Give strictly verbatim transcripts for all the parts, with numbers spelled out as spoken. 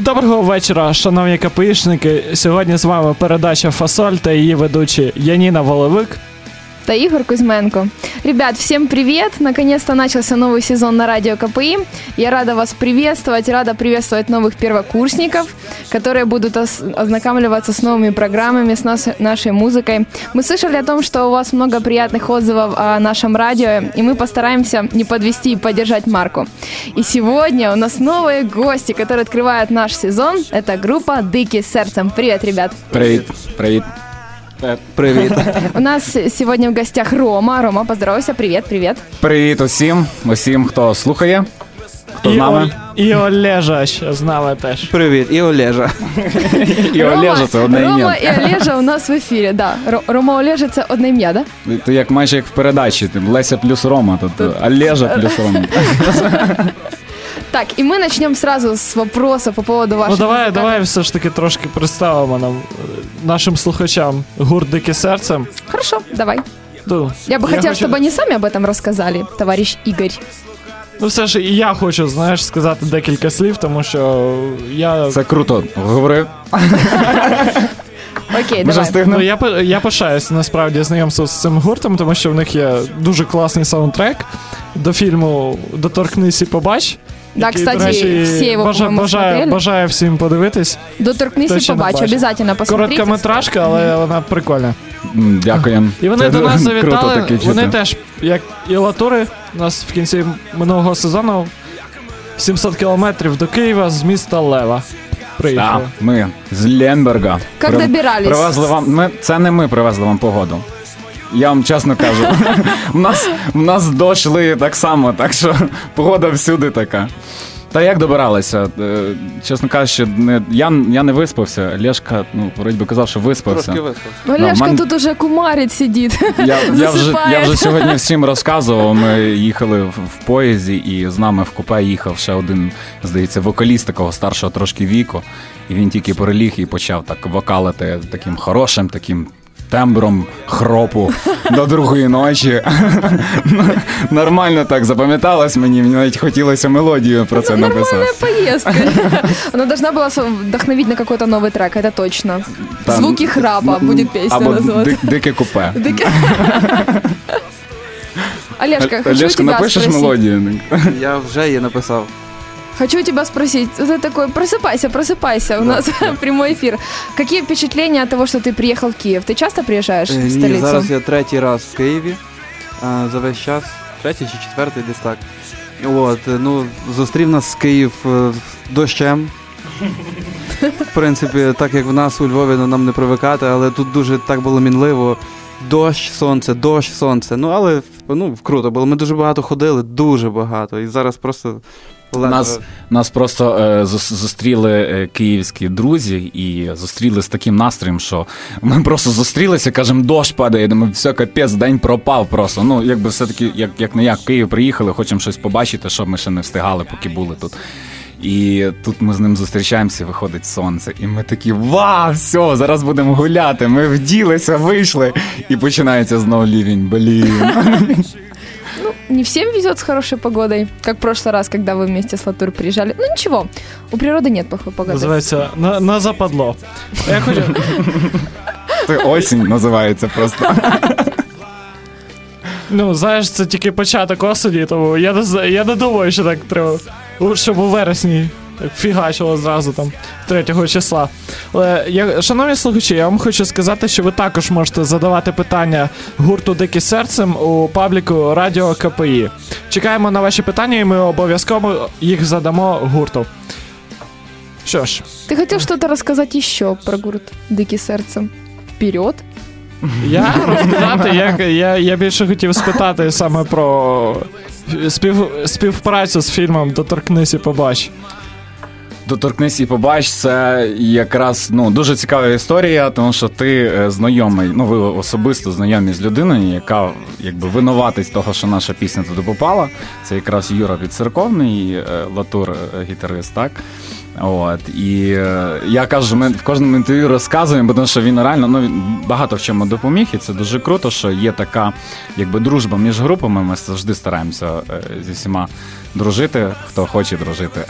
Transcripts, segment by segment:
Доброго вечора, шановні КПІшники. Сьогодні з вами передача «Фасоль» та її ведучі Яніна Воловик та Игорь Кузьменко. Ребят, всем привет! Наконец-то начался новый сезон на радио КПИ. Я рада вас приветствовать, рада приветствовать новых первокурсников, которые будут ознакомливаться с новыми программами, с нас, нашей музыкой. Мы слышали о том, что у вас много приятных отзывов о нашем радио, и мы постараемся не подвести и поддержать марку. И сегодня у нас новые гости, которые открывают наш сезон. Это группа «Дикі серцем». Привет, ребят! Привет! Привет! Привіт. У нас сегодня в гостях Рома. Рома, поздоровайся. Привет, привет. Привіт усім, усім, хто слухає, хто і з нами. О... І Олежа ще з нами теж. Привіт, і Олежа. І Олежа, це одне ім'я. Рома і Олежа у нас в ефірі, да. Рома, Олежа, це одне ім'я, да? Ти як майже як в передачі, ти Леся плюс Рома, тут Олежа плюс Рома. Так, і ми почнемо сразу з вопросу по поводу вашого. Ну давай, давай все ж таки трошки представимо нам, нашим слухачам, гурт «Дикі серцем». Хорошо, давай. Ну, я бы я хотела, хочу... чтобы они сами об этом рассказали, товарищ Игорь. Ну все ж і я хочу, знаєш, сказати декілька слів, тому що я... Це круто, говори. Окей, давай. Ну, я, я пишаюсь, насправді, знайомством з цим гуртом, тому що в них є дуже класний саундтрек до фільму «Доторкнись і побач». Да, який, кстати, речі, все его, бажа, бажаю, бажаю всім подивитись. «Доторкнись і побач», обов'язково посмотрите. Короткометражка, але вона прикольна. Дякуємо. І вони до нас завітали, таке вони теж, як і Латури, у нас в кінці минулого сезону сімсот кілометрів до Києва з міста Лева. Приїхали. Так, ми з Ленберга. Як При... добирались? Привезли вам, ми... Це не ми привезли вам погоду. Я вам чесно кажу, у нас, у нас дощ лиє так само, так що погода всюди така. Та як добиралися? Чесно кажучи, не, я, я не виспався. Лешка, ну, вроді би казав, що виспався. Трошки виспався. Ну, Лешка man... тут уже кумарить сидить, я, я, вже, я вже сьогодні всім розказував, ми їхали в, в поїзді, і з нами в купе їхав ще один, здається, вокаліст такого старшого трошки віку. І він тільки переліг і почав так вокалити таким хорошим, таким тембром хропу до другої ночі. Нормально так запам'яталось мені, мені навіть хотілося мелодію про це написати. Нормальная поездка. Она должна была вдохновить на какой-то новый трек, это точно. Там, Звуки храпа будет песня або называться. Дике купе. Олежка, хочу Олежка, тебя напишеш спросить. мелодію? Я вже її написав. Хочу тебя спросить, ты такой, просыпайся, просыпайся, у нас прямой эфир. Какие впечатления от того, что ты приехал в Киев? Ты часто приезжаешь в столицу? Ні, зараз я третій раз в Києві, а, за весь час, третій чи четвертий десь так. От, ну, зустрів нас Київ дощем. В принципі, так як в нас у Львові, ну, нам не привикати, але тут дуже так було мінливо. Дощ, сонце, дощ, сонце. Ну, але, ну, круто було. Ми дуже багато ходили, дуже багато. І зараз просто... Нас, нас просто е, зустріли е, київські друзі і зустріли з таким настроєм, що ми просто зустрілися, кажемо, дощ падає, думаю, все, капець, день пропав просто. Ну, якби все-таки, як, як не як, в Київ приїхали, хочемо щось побачити, щоб ми ще не встигали, поки були тут. І тут ми з ним зустрічаємося, виходить сонце. І ми такі, вау, все, зараз будемо гуляти. Ми вділися, вийшли, і починається знову лівень, блін. Ну, не всем везет с хорошей погодой, как в прошлый раз, когда вы вместе с Латур приезжали. Ну, ничего, у природы нет плохой погоды. Називається «На, на западло». Я хочу... Це осінь називається просто. Ну, знаєш, це тільки початок осені, тому я не, я не думаю, що так треба, щоб у вересні так фігачило зразу там третього числа. Але, я, шановні слухачі, я вам хочу сказати, що ви також можете задавати питання гурту «Дикі серцем» у пабліку Радіо КПІ. Чекаємо на ваші питання, і ми обов'язково їх задамо гурту. Що ж. Ты хотел что-то рассказать еще про гурт «Дикі серцем»? Вперед! Я розказати, як, я, я більше хотів спитати саме про спів, співпрацю з фільмом «Доторкнись і побач». «Доторкнись і побач» – це якраз, ну, дуже цікава історія, тому що ти знайомий, ну, ви особисто знайомі з людиною, яка, якби, винуватець того, що наша пісня туди попала. Це якраз Юра Підцерковний, Латур, гітарист, так? От, і е, я кажу, ми в кожному інтерв'ю розказуємо, тому що він реально, ну, він багато в чому допоміг, і це дуже круто, що є така, якби, дружба між групами, ми завжди стараємося е, зі всіма дружити, хто хоче дружити.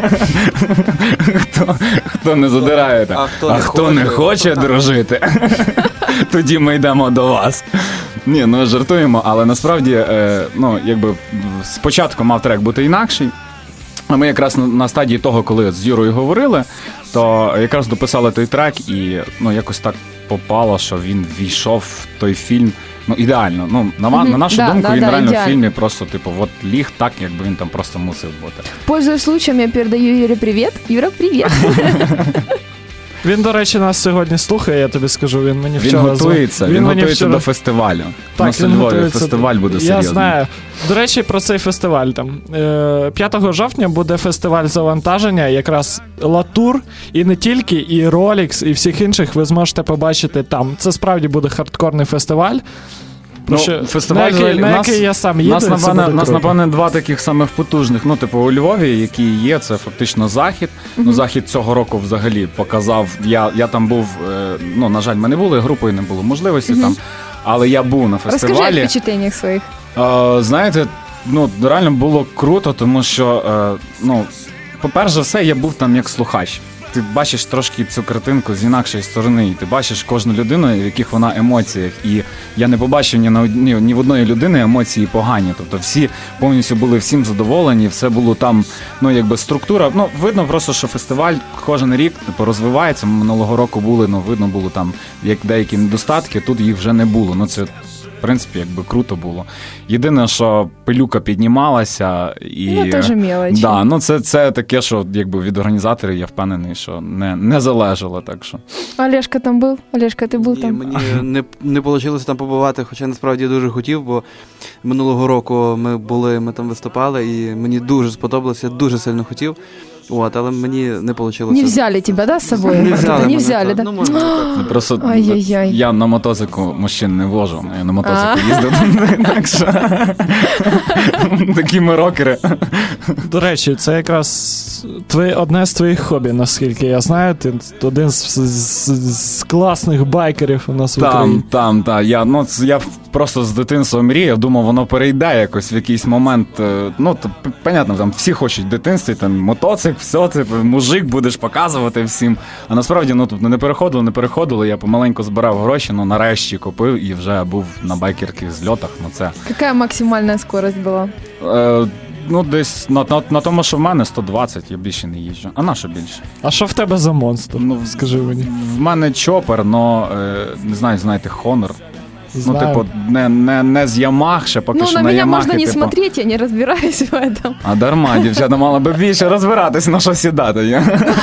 хто, хто не задирає, так. А хто а не хто хоче, не хоче дружити, тоді ми йдемо до вас. Ні, ну жартуємо, але насправді, е, ну, якби, спочатку мав трек бути інакший. А ми якраз на, на стадії того, коли з Юрою говорили, то якраз дописали той трек, і ну, якось так попало, що він війшов в той фільм, ну, ідеально. Ну, на, mm-hmm. на нашу да, думку, да, він да, реально ідеально. в фільмі просто, типу, от ліг так, якби він там просто мусив бути. Пользуясь случаем, я передаю Юре привет. Юра, привет. Він, до речі, нас сьогодні слухає, я тобі скажу, він мені Він вчора... готується, він, він готується вчора... до фестивалю. Так, У нас у він Львові готується... фестиваль буде серйозний. Я знаю. До речі, про цей фестиваль. Там п'ятого жовтня буде фестиваль завантаження, якраз Латур, і не тільки, і Rolex, і всіх інших ви зможете побачити там. Це справді буде хардкорний фестиваль. Ну, що, фестиваль, на який, на нас, який я сам їду, нас, це напевне, буде нас, круто. напевне, два таких самих потужних, ну, типу, у Львові, які є, це фактично Захід. Mm-hmm. Ну, Захід цього року взагалі показав, я, я там був, ну, на жаль, ми не були групою, не було можливості mm-hmm. там, але я був на фестивалі. Розкажи о впечатлениях своїх. Е, знаєте, ну, реально було круто, тому що, е, ну, по-перше все, я був там як слухач. Ти бачиш трошки цю картинку з інакшої сторони, і ти бачиш кожну людину, в яких вона емоціях. І я не побачив ні, на, ні, ні в одної людини емоції погані. Тобто всі повністю були всім задоволені, все було там, ну, якби структура. Ну, видно просто, що фестиваль кожен рік типу, розвивається. Минулого року були, ну, видно було там як деякі недостатки, тут їх вже не було. Ну, це, в принципі, якби круто було. Єдине, що пилюка піднімалася і... Ну, теж мелочі. Да, ну це, це таке, що якби від організаторів я впевнений, що не, не залежало, так що. Олешка там був? Олешка, ти був Ні, там? мені не, не вийшло там побувати, хоча насправді я дуже хотів, бо минулого року ми були, ми там виступали, і мені дуже сподобалося, я дуже сильно хотів. От, але мені не вийшло. Не взяли тебе, да, з собою? Не взяли, не мене, взяли, так. да? Ну, можна так. Просто Ай-яй-яй. я на мотоциклу мужчин не вожу, я на мотоциклу їздив, так що такі ми рокери. До речі, це якраз твоє, одне з твоїх хобі, наскільки я знаю. Ти один з, з, з класних байкерів у нас в Україні. Там, там, так. Я, ну, я просто з дитинства мріяв, думав, воно перейде якось в якийсь момент. Ну, то, понятно, там всі хочуть в дитинстві, там мотоцикл, все, ти мужик будеш показувати всім. А насправді, ну, тут не переходило, не переходило. Я помаленьку збирав гроші, ну, нарешті купив і вже був на байкерських зльотах. Ну, це... Яка максимальна скорость була? Е, ну, десь на, на, на тому, що в мене сто двадцять, я більше не їжджу. А на що більше? А що в тебе за монстр? Ну, скажи мені. В мене чопер, но, е, не знаю, знаєте, Honor. Знаю. Ну, типу, не, не, не з Ямах ще, поки ну, що на на меня Ямахи, можно не типу... смотреть, я не разбираюсь в этом. А дарма, дівчата мали би більше розбиратись, на що сідати.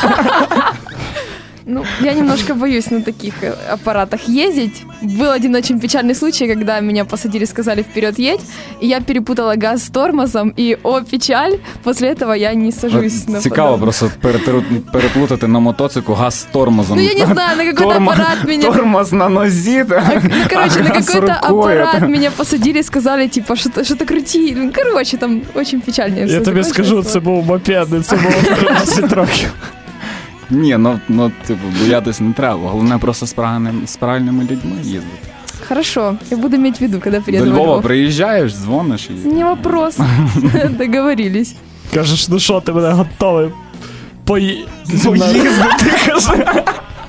Ну, я немножко боюсь на таких аппаратах ездить. Был один очень печальный случай, когда меня посадили, сказали «вперед едь», и я перепутала газ с тормозом, и, о, печаль, после этого я не сажусь на Цікаво подобное. просто переплутати на мотоциклу газ з тормозом. Ну, я не знаю, на какой-то Тормо... аппарат меня... Тормоз на нозі, А, ну, короче, а на газ какой-то рукою. аппарат меня посадили, сказали, типа, что-то, что-то крути. Ну, короче, там очень печально. Я все тобі скажу, це був мопед, це було тринадцять років. Ні, ну, ну, типу, боятись не треба. Головне просто з правильними, з правильними людьми їздити. Хорошо, я буду иметь в виду, когда приеду До во Львова Львов. приїжджаєш, дзвониш і... Не вопрос. Договорились. Кажеш, ну що, ти мене готовий пої... Поїздити, каже.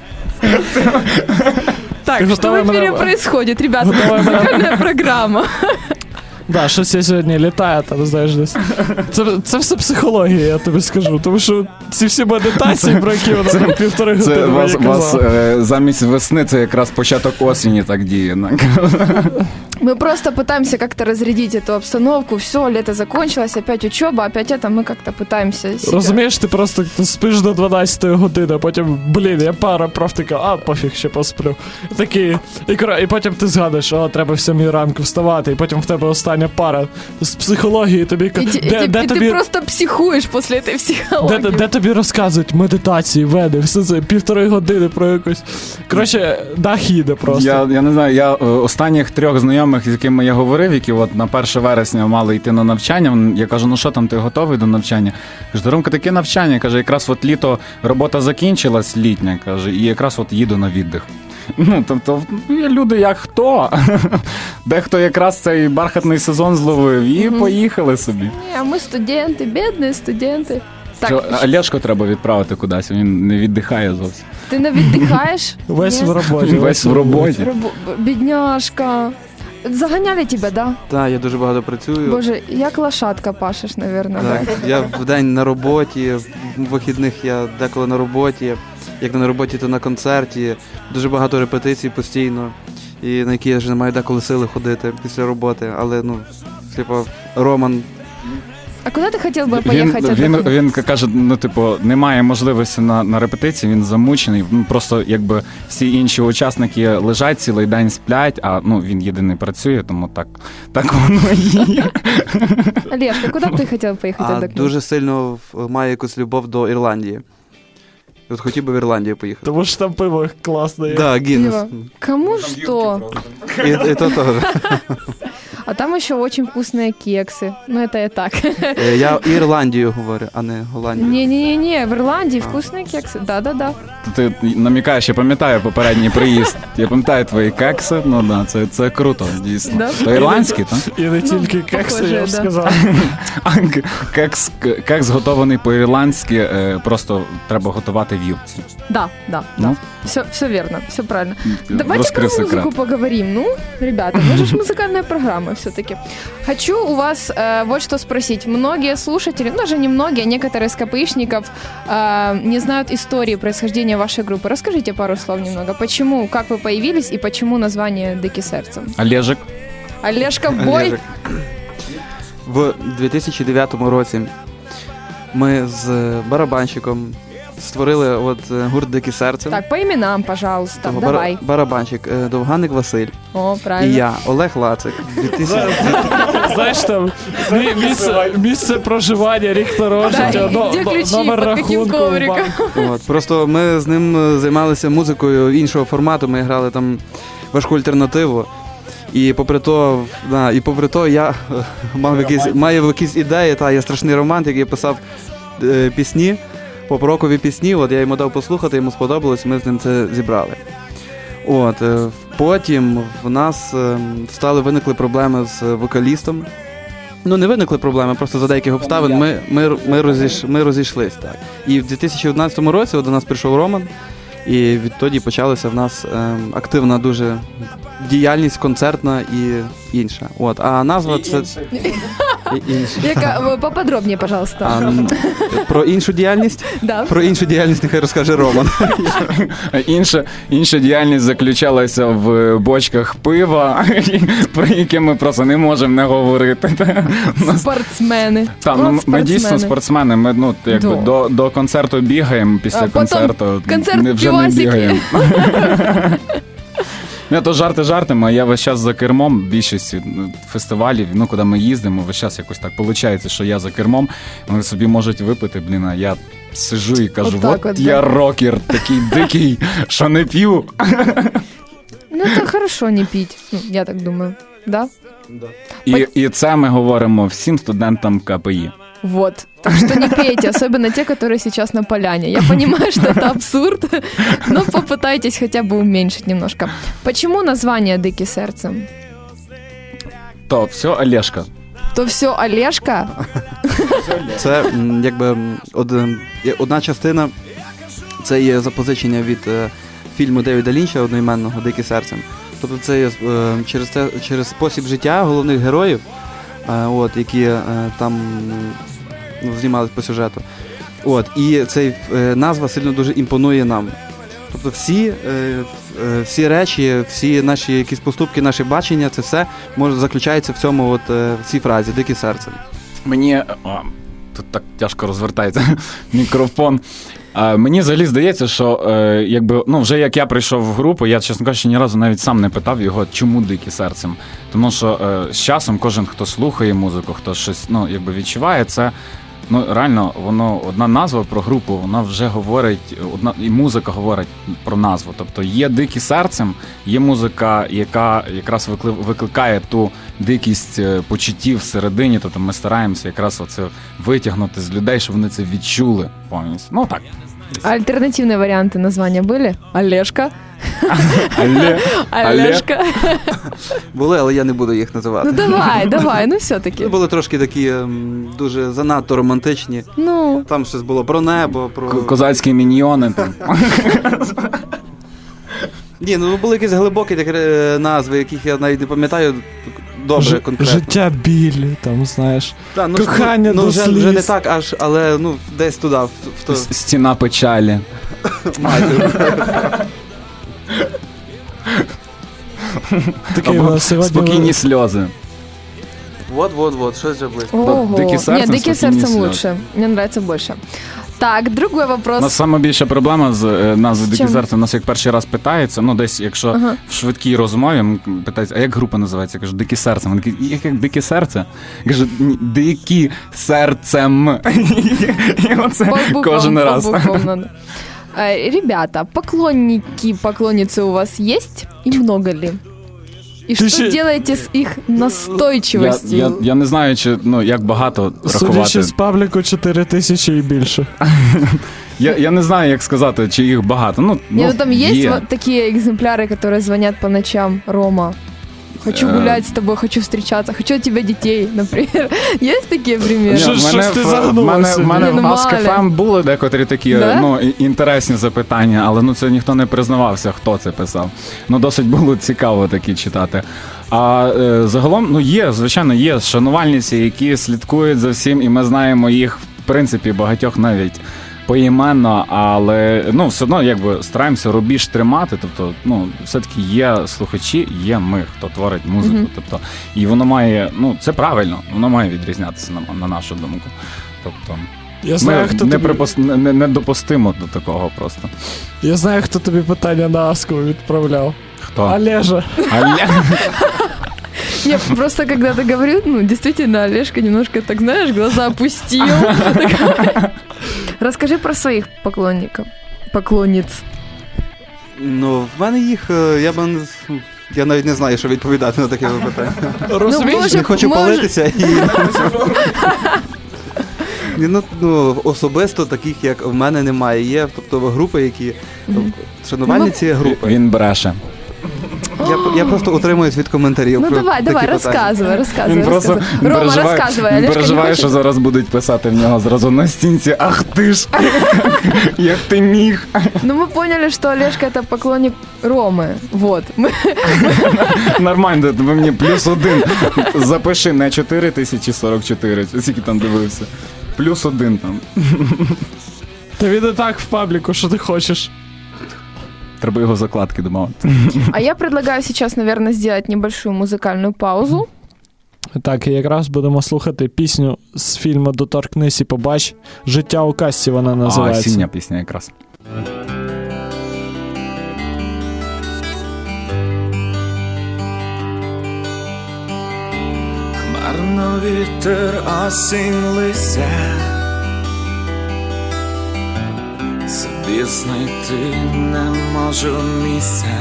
Так, Ты что в готова эфире на- происходит, ребята? Готова на- Музыкальная программа. Да, щось я сьогодні літаю, там, знаєш, десь. Це, це все психологія, я тобі скажу. Тому що ці всі медитації, про які вона там півтори години Це мені вас, вас казала. е, замість весни це якраз початок осені так діє. Мы просто пытаемся как-то разрядить эту обстановку. Все, лето закончилось, опять учеба, опять это мы как-то пытаемся себя... Розумієш, ти просто спиш до дванадцятої години, а потім, блін, я пара профтика, а пофіг, ще посплю. І такий, і, кра- і потім ти згадуєш, о, треба в сьомій ранку вставати, і потім в тебе остання пара з психології, тобі И, ка- те- и де, те- де и тобі... ты просто психуешь после этой Де, психологии. де, де тобі розказують медитації, веди, все це півтори години про якусь. Коротше, дах їде просто. Я, я не знаю, я е, останніх трьох знайомих знайомих, з якими я говорив, які от на перше вересня мали йти на навчання, я кажу, ну що там, ти готовий до навчання? Каже, Ромка, таке навчання, каже, якраз от літо робота закінчилась, літня, каже, і якраз от їду на віддих. Ну, тобто, є люди як хто. Дехто якраз цей бархатний сезон зловив і угу. поїхали собі. Ні, а ми студенти, бідні студенти. Так. Олешко треба відправити кудись, він не віддихає зовсім. Ти не віддихаєш? Весь в роботі. Весь в роботі. Бідняшка. Заганяли тебе, да? Так, я дуже багато працюю. Боже, як лошадка пашеш, мабуть. Так, да? Я вдень на роботі, в вихідних я деколи на роботі. Як не на роботі, то на концерті. Дуже багато репетицій постійно, і на які я вже не маю деколи сили ходити після роботи. Але, ну, типу, Роман... А куди ти хотів би поїхати? Він, він, він каже, ну, типу, немає можливості на, на репетиції, він замучений. Ну, просто, якби, всі інші учасники лежать, цілий день сплять, а, ну, він єдиний працює, тому так, так воно і є. Олешка, куди б ти хотів поїхати? А дуже сильно маю якусь любов до Ірландії. От хотів би в Ірландію поїхати. Тому що там пиво класне. Так, да, Гіннес. Кому что? И, и то тоже. А там еще очень вкусные кексы. Ну, это я так. Я Ірландію говорю, а не Голландію. Не-не-не, в Ірландії вкусные кекси. Да-да-да. Ти намікаєш, я пам'ятаю попередній приїзд. Я пам'ятаю твої кекси, ну да, це, це круто, дійсно. Да? То ірландські, так? І не тільки ну, кекси, похоже, я б да. сказав. Кекс, кекс готований по-ірландськи, просто треба готувати в юбці. Да, да, ну? да. Все, все верно, все правильно. Давайте Раскрыв про музыку секрет. Поговорим. Ну, ребята, мы же музыкальная программа все-таки. Хочу у вас э, вот что спросить. Многие слушатели, ну, даже не многие, а некоторые из КПИшников э, не знают истории происхождения вашей группы. Расскажите пару слов немного. Почему, как вы появились и почему название «Дикий сердцем»? Олежик. Олежка в бой. Олежик. В дві тисячі дев'ятому році ми з барабанщиком створили от гурт «Дикі серцем». Так, по іменам, пожалуйста, Того, давай. Бар- барабанщик Довганик Василь. О, правильно. І я, Олег Лацик. дві тисячі Знаєш, там місце, місце проживання, рік народження, Да, но, де ключі, номер під яким рахунку. ковриком. От, просто ми з ним займалися музикою іншого формату, ми грали там важку альтернативу. І попри то, да, і попри то я мав якісь, маю якісь ідеї, та я страшний романтик, я писав е, пісні, поп-рокові пісні, от я йому дав послухати, йому сподобалось, ми з ним це зібрали. От, е, потім в нас е, стали, виникли проблеми з вокалістом. Ну, не виникли проблеми, просто за деяких обставин ми, ми, ми, розійш, ми розійшлись. Так. І в дві тисячі одинадцятому році до нас прийшов Роман, і відтоді почалася в нас е, активна дуже діяльність, концертна і інша. От, а назва це... І інша. Яка, поподробніше, пожалуйста. А, про іншу діяльність? Да. Про іншу діяльність нехай розкаже Роман. Інша, інша діяльність заключалася в бочках пива, про яке ми просто не можемо не говорити. Спортсмени. Так, ну, ми дійсно спортсмени. Ми ну, якби, до, до концерту бігаємо, після а концерту концерт вже не бігаємо. Не, то жарти жартами, а я весь час за кермом більшості фестивалів, ну, куди ми їздимо, весь час якось так виходить, що я за кермом, вони собі можуть випити, блін, а я сижу і кажу, от, от я да. рокер, такий дикий, що не п'ю. Ну, це хорошо не піть, я так думаю, да? Да. І, і це ми говоримо всім студентам КПІ. Вот. Так что не пейте, особенно те, которые сейчас на поляне. Я понимаю, что это абсурд, но попытайтесь хотя бы уменьшить немножко. Почему название «Дикий сердцем»? То все Олешка. То все Олешка? Це якби одна частина, це є запозичення від фільму Девіда Лінча одноіменного «Дикий серцем». Тобто це є через, це, через спосіб життя головних героїв, от, які там знімались по сюжету. От, і ця назва сильно дуже імпонує нам. Тобто всі, всі речі, всі наші якісь поступки, наші бачення, це все може заключається в цьому от, в цій фразі «Дикі серцем». Мені... О, тут так тяжко розвертається мікрофон. А, мені взагалі здається, що е, якби, ну, вже як я прийшов в групу, я, чесно кажучи, ні разу навіть сам не питав його, чому «Дикі серцем». Тому що е, з часом кожен, хто слухає музику, хто щось ну, якби відчуває, це ну реально, воно одна назва про групу, вона вже говорить, одна і музика говорить про назву. Тобто є дикі серцем, є музика, яка якраз викликає ту дикість почуттів всередині. Тобто ми стараємося якраз оце витягнути з людей, щоб вони це відчули повністю. Ну так. А альтернативные варианты названия были? Олежка. Але, Олежка. Були, але я не буду їх називати. Ну давай, давай, ну все-таки. Були трошки такі ем, дуже занадто романтичні. Ну. Там щось було про небо, про... Козацькі міньйони. Там. Ні, ну були якісь глибокі такі назви, яких я навіть не пам'ятаю добре, Ж, конкретно. життя білі, там, знаєш, Та, ну, кохання ну, до вже, сліз. вже не так аж, але ну, десь туди. В, в то... Стіна печалі. Такий у нас сьогодні... Спокійні сльози. Вот-вот-вот, щось вже близько. Ого. Дикий сердцем, Нет, дикий спокойнее сердцем слёт. лучше. Мне нравится больше. Так, другой У вопрос. нас саме більша проблема з е, назвою «Дике чим? серце». Нас як перший раз питається, ну десь, якщо Ага. в швидкій розмові м, питається, а як група називається? Я кажу, «Дике серце». Вони кажуть, як, як «Дике серце»? Я кажу, «Ні, «Дикі серцем». І оце По буквам, кожен по раз. буквам надо. Э, Ребята, поклонники, поклонницы у вас есть? И много ли? И что ще- делаете с их Я, настойчивостью? я, я не знаю, чи, ну, як багато рахувати. Судячи з пабліку, чотири тисячі і більше. Я, я не знаю, як сказати, чи їх багато. Ну, Не, ну, ну там есть є. вот такие экземпляры, которые звонят по ночам: Рома, хочу Э. гулять с тобой, хочу встречаться, хочу от тебя детей, например. Есть такие Ні, примеры? Що- в мене, щось ти в- в загнула мене, в сьогодні. мене Ні, в ну, Ask мало. еф ем були декотрі такі Да? ну, і- інтересні запитання, але ну, це ніхто не признавався, хто це писав. Ну, досить було цікаво такі читати. А е, загалом, ну є, звичайно, є шанувальниці, які слідкують за всім, і ми знаємо їх, в принципі, багатьох навіть поіменно, але ну, все одно якби стараємося рубіж тримати, тобто, ну, все-таки є слухачі, є ми, хто творить музику, Мгм. тобто, і воно має, ну, це правильно, воно має відрізнятися на, на нашу думку. Тобто, Я знаю, ми хто не, тобі... припус... не, не, не допустимо до такого просто. Я знаю, хто тобі питання на Аску відправляв. Хто? Олежа. Але... Нет, просто когда ты говорил, ну, действительно, Олежка немножко, так знаешь, глаза опустил. Расскажи про своих поклонников, поклонниц. Ну, в мене їх, е, я б не... Я навіть не знаю, що відповідати на таке питання. Розумієш? може- Не хочу може- палитися і... Ні, ну, ну, особисто таких, як в мене, немає. Є, тобто, групи, які... Шанувальниці групи. Він бреше. Я, я просто утримуюсь від коментарів. Ну про давай, такі давай, питання. рассказывай, рассказывай. Він просто рассказывай. Рома, переживає, рассказывай. він Олежка не переживає, хочет? що зараз будуть писати в нього зразу на стінці. Ах ти ж, як ти міг. Ну мы поняли, что Олежка это поклонник Ромы. Вот. Мы- Нормально, ви мені плюс один. Запиши не чотири тисячі сорок чотири, скільки там дивився. Плюс один там. Та він і так в пабліку, що ти хочеш. Треба його закладки домовити. А я предлагаю сейчас, наверное, сделать небольшую музыкальную паузу. Так, і якраз будемо слухати пісню з фільму «Доторкнись і побач». «Життя у касті» вона А, називається. осіння пісня якраз. Хмарно вітер осінь лися, собі знайти не можу місця,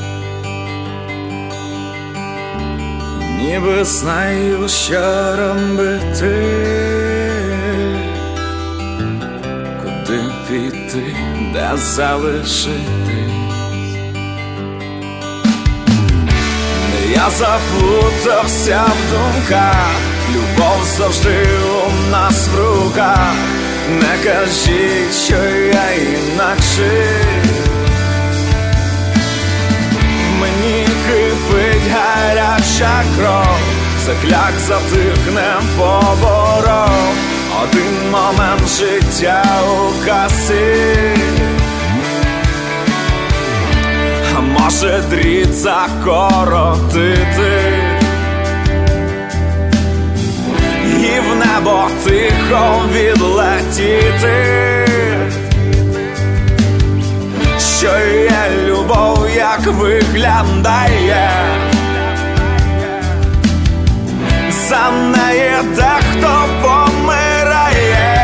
ніби знаю, що робити, куди піти, де залишитись. Я заплутався в думках, любов завжди у нас в руках. Не кажіть, що я інакший. В мені кипить гаряча кров, закляк затихне поборов. Один момент життя у касі, а може дріт закоротити і в небо тихо відлетіти. Що є любов, як виглядає, за неї дехто помирає.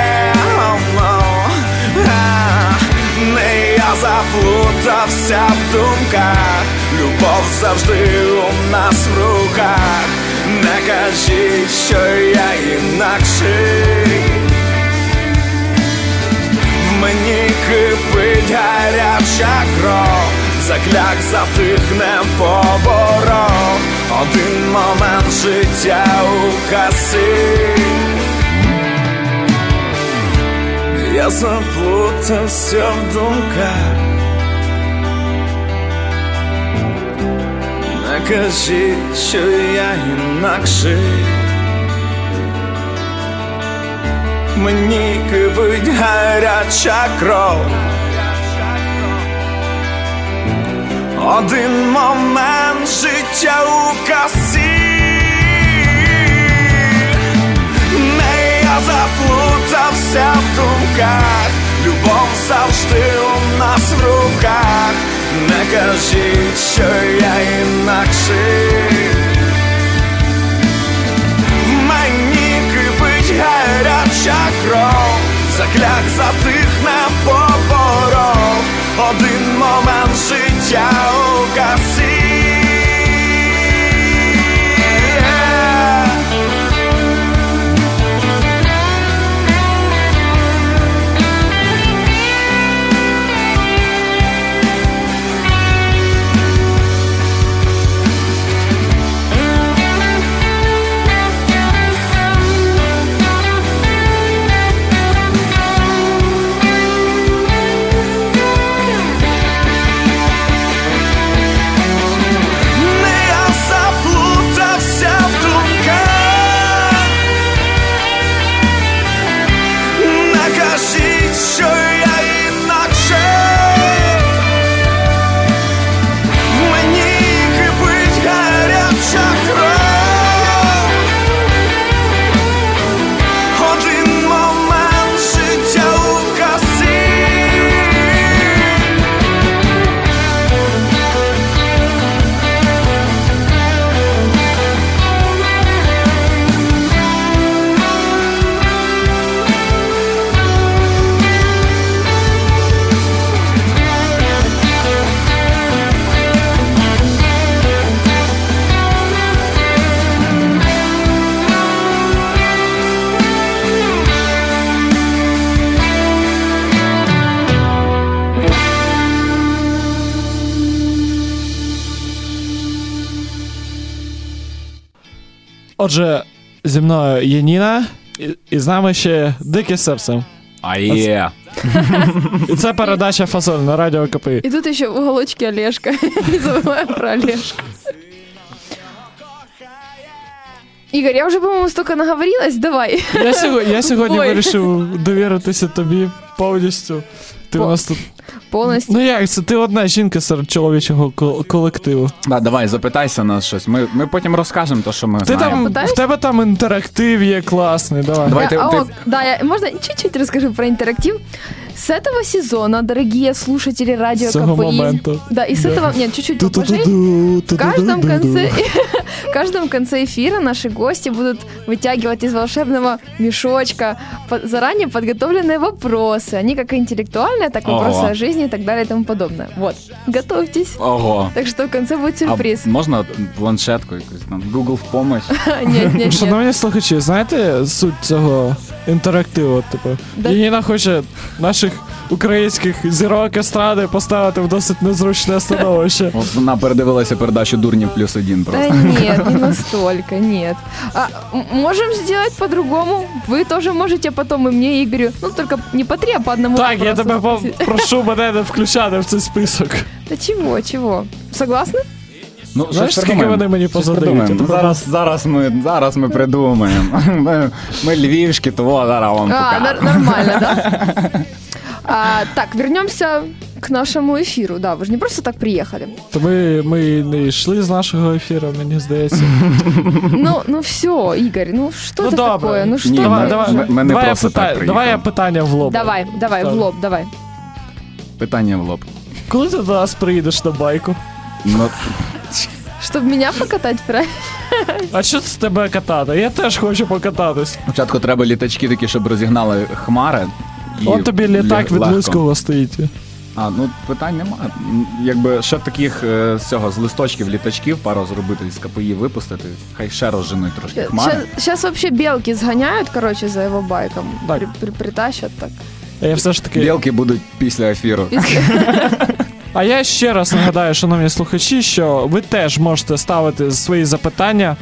заплутався в думках, любов завжди у нас в руках. Не кажіть, що я інакший. В мені кипить гаряча кров, закляк затихне поборов. Один момент життя у касі. Я заплутався в думках. Не кажіть, що я інакший. Мені кипить гаряча кров. Один момент життя у касі. Не я заплутався в думках, любов завжди у нас в руках. Не кажіть, що я інакший. В мені кипить гаряча кров, закляк затихне поборов. Один момент життя у касі. Отже, зі мною є Ніна, і, і з нами ще Дике серце. А є. І це передача «Фасоль» на радіо КПІ. И тут еще в уголочке Олежка. Не забываем про Олежку. Игорь, я уже, по-моему, столько наговорилась, давай. Я сьогодні, я сьогодні Ой. вирішив довіритися тобі повністю. Ти По- у нас тут... Полностью. Ну як це? Ти одна жінка серед чоловічого кол- колективу. Да, давай, запитайся нас щось. Ми, ми потім розкажемо те, що ми Ти знаємо. там, Питаюсь? в тебе там інтерактив є класний, давай. Давай. Я- ты- а, ты- о, да, я, можно чуть-чуть расскажу про интерактив. С этого сезона, дорогие слушатели радио С этого КПИ, момента. да, и с Да. этого, нет, чуть-чуть попозже, Ту-ту-ту-ду, в каждом ту-ту-ду-ду-ду. конце, в каждом конце эфира наши гости будут вытягивать из волшебного мешочка по- заранее подготовленные вопросы. Они как интеллектуальные, так и Ого. вопросы о жизни и так далее и тому подобное. Вот, готовьтесь. Ого. Так что в конце будет сюрприз. А можна планшетку якусь там? Google в помощь? Нет, нет, нет. Шановні слухачі, знаєте суть цього інтерактиву? Типу, Да. Ніна хоче наших українських зірок естради поставити в досить незручне становище. От вона передивилася передачу «Дурнів плюс один» Да просто. нет, не настолько, нет. А, м- можем сделать по-другому. Вы тоже можете потом и мне, и Игорю. Ну, только не по три, а по одному Так, я вопросу тебе по- спросить. прошу мене не включати в цей список. Да чего, чего? Согласны? Ну, Знаєш, щось скільки придумаємо. вони мені Щось позадають? придумаємо. Я Ну, зараз, зараз, ми, зараз ми придумаємо. Ми, ми львівські, то зараз вам А, покажемо. нар- нормально, да? А, так, вернемся к нашему эфиру. Да, вы же не просто так приехали. То ми, ми не йшли з нашого ефіру, мені здається. Ну, ну все, Игорь, ну что Ну, это добре. такое? Ну что Ні, вы Давай, ми- давай, уже? ми- ми не давай, я просто пита- так давай я приїхали. питання в лоб. Давай, давай, в Так. лоб, давай. Питання в лоб. Коли ти до нас приїдеш на байку? Ну, Чтобы меня покатать, правильно? А що з тебе катати? Я теж хочу покататись. спочатку треба літачки такі, щоб розігнали хмари. І От тобі літак ле- від легко. Луцького стоїть. А, ну питань немає. М, Якби ще таких е, з цього з листочків, літачків пару зробити з КПІ випустити, хай ще розженуть трошки хмари. Сейчас вообще белки сгоняют, короче, за его байком. Так. При- при- притащат так. А я все ж таки. Білки будуть після ефіру. А я ще раз нагадаю, шановні слухачі, що ви теж можете ставити свої запитання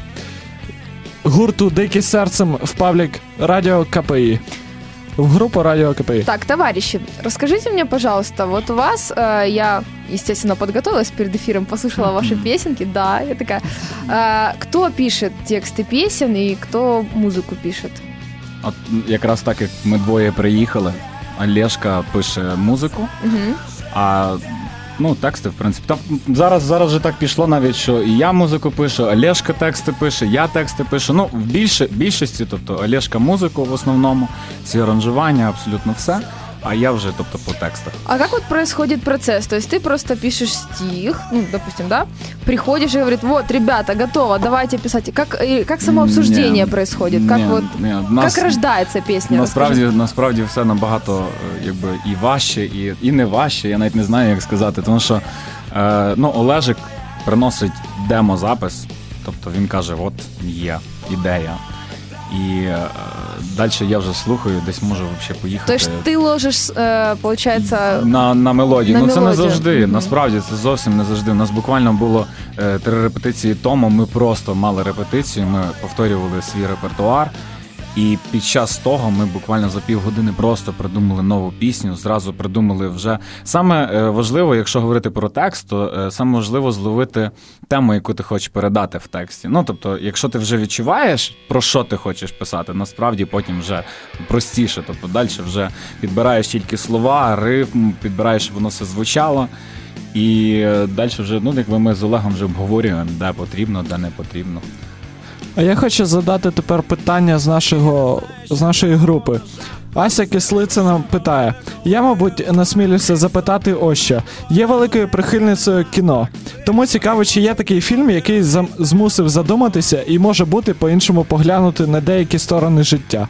гурту Дикі серцем в паблік Радіо КПІ. В группу Радио КПИ. Так, товарищи, расскажите мне, пожалуйста, вот у вас, э, я, естественно, подготовилась перед эфиром, послушала ваши песенки, да, я такая, э, кто пишет тексты песен и кто музыку пишет? От якраз так, як ми двоє приїхали, Олешка пише музику, Угу. а ну, тексти, в принципі. Та зараз, зараз вже так пішло навіть, що і я музику пишу, Олешка тексти пише, я тексти пишу. Ну, в більше, більшості, тобто Олешка музику в основному, ці аранжування, абсолютно все. А я вже, тобто, по текстах. А как вот происходит процесс? То есть ты просто пишешь стих, ну, допустим, да, приходишь и говорит, вот, ребята, готово, давайте писать. Как, и как само обсуждение Ні, происходит? Как ні, вот, ні, нас, как рождается песня? насправді, насправді все набагато е, якби, і важче, і, і не важче, я навіть не знаю, як сказати. Тому що е, ну, Олежик приносить демозапис, тобто він каже, от є ідея. І е, далі я вже слухаю, десь можу взагалі поїхати. То есть ты ложишь, э, получается... На, на мелодію. На ну це мелодію. не завжди. Мгм. Насправді це зовсім не завжди. У нас буквально було е, три репетиції тому. Ми просто мали репетицію, ми повторювали свій репертуар. І під час того ми буквально за півгодини просто придумали нову пісню, зразу придумали вже. Саме е, важливо, якщо говорити про текст, то е, саме важливо зловити тему, яку ти хочеш передати в тексті. Ну, тобто, якщо ти вже відчуваєш, про що ти хочеш писати, насправді потім вже простіше. Тобто далі вже підбираєш тільки слова, рифм, підбираєш, щоб воно все звучало. І е, далі вже, ну, якби ми з Олегом вже обговорюємо, де потрібно, де не потрібно. А я хочу задати тепер питання з нашого з нашої групи. Ася Кислицина питає: я, мабуть, насмілюся запитати ось що. Є великою прихильницею кіно. Тому цікаво, чи є такий фільм, який зам- змусив задуматися і може бути по-іншому поглянути на деякі сторони життя.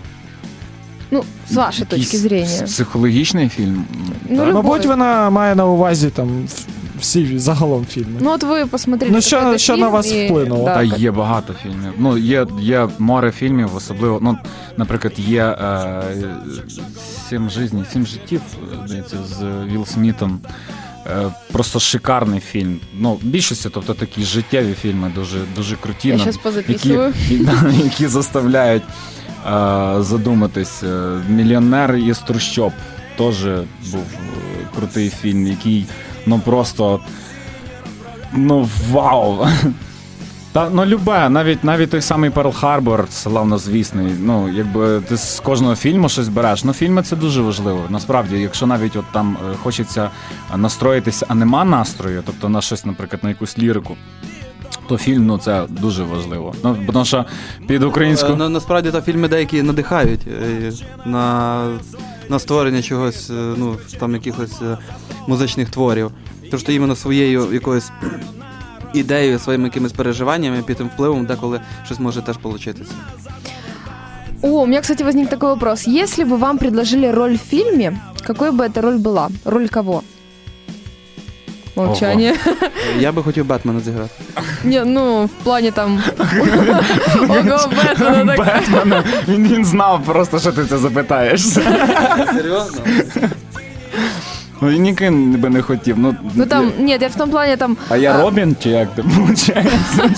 Ну, с вашей точки Якийсь зрения. Психологічний фільм. Ну, так? любой. Мабуть, вона має на увазі там в- всі загалом фільми. Ну, вот вы посмотрели Ну, що- какой-то що фильм на вас и- вплинуло? да, Та как- є багато фільмів. Ну, є, є море фільмів, особливо, ну, наприклад, є е, «Сім жизней», «Сім життів», здається, з Вілл Смітом. Е, просто шикарний фільм. Ну, в більшості, тобто, такі життєві фільми, дуже, дуже круті. Я на- щас які, позаписую. які заставляють е, задуматись. Е, «Мільйонер із трущоб» теж був е, крутий фільм, який, ну, просто, ну, вау! Та, ну, любе, навіть, навіть той самий Перл Харбор, славнозвісний, ну, якби ти з кожного фільму щось береш. Ну, фільми це дуже важливо. Насправді, якщо навіть от там е, хочеться настроїтися, а нема настрою, тобто на щось, наприклад, на якусь лірику, то фільм, ну, це дуже важливо. Ну, тому що під українську... Е, на- Насправді та фільми деякі надихають е, на, на створення чогось, е, ну, там якихось е, музичних творів. Тож то іменно своєю якоюсь ідеєю, своїми якимись переживаннями, під тим впливом деколи щось може теж получитися. О, у меня, кстати, возник такой вопрос. Если бы вам предложили роль в фильме, какой бы эта роль была? Роль кого? Молчание. Я би хотів Бетмена зіграти. Не, ну, в плане там... Ого, Бэтмена так... Бетмена, він, він знав просто, що ти це запитаєш. Серйозно? Ну, він ніким би не хотів. Ну, Ну там, нет, я в том плане там... А я Робін, чи як ти, виходить?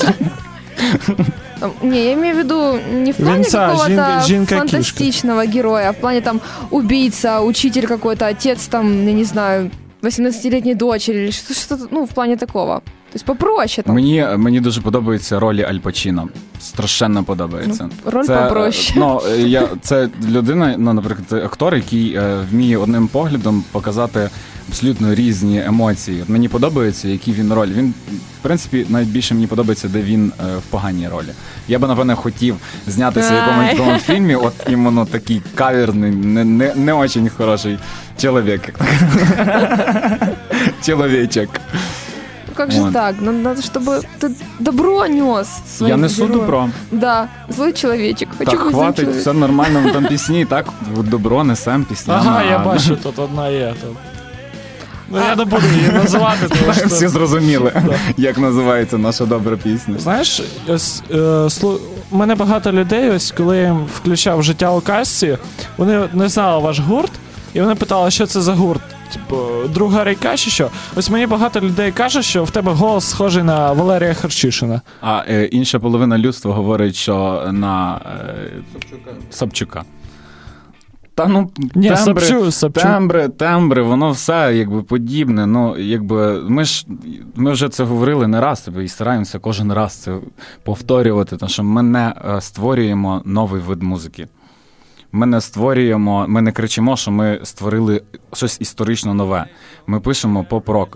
там, Не, я имею в виду не в плане Винца, какого-то жинка- жинка-кишка. фантастичного героя, а в плане там убийца, учитель какой-то, отец там, я не знаю, восемнадцатилетней дочери или что- что-то, ну, в плане такого. То есть попроще там. Мені, мені дуже подобаються ролі Аль Пачіно. Страшенно подобається. Ну, роль це, попроще. Ну, я, це людина, ну, наприклад, актор, який е, вміє одним поглядом показати абсолютно різні емоції. От мені подобається, які він роль. Він, в принципі, навіть більше мені подобається, де він е, в поганій ролі. Я би, напевне, хотів знятися в якомусь Ай. такому фільмі, от іменно такий каверний, не, не, не очень хороший чоловік. як так. Чоловічок. Как же Вот. так? Надо, надо, чтобы ты добро нес своим Я несу героям. добро. Да, злой человечек. Хочу Так, быть злым хватить, человеком. все нормально, ну, там пісні, так, добро несем, пісня. Ага, я бачу, тут одна є. Тут. Ну я не буду її називати, тому що... Всі зрозуміли, як називається наша добра пісня. Знаєш, ось е, слу... у мене багато людей, ось коли я їм включав життя у касті, вони не знали ваш гурт, і вони питали, що це за гурт. Типу, друга ріка чи що? Ось мені багато людей каже, що в тебе голос схожий на Валерія Харчишина. А е, інша половина людства говорить, що на е, Собчука. Та ну, Ні, тембри, Собчу, Собчу. тембри, тембри, воно все якби подібне. Ну, якби ми ж ми вже це говорили не раз, тобі, і стараємося кожен раз це повторювати, тому що ми не е, створюємо новий вид музики. Ми не створюємо, ми не кричимо, що ми створили щось історично нове. Ми пишемо поп-рок.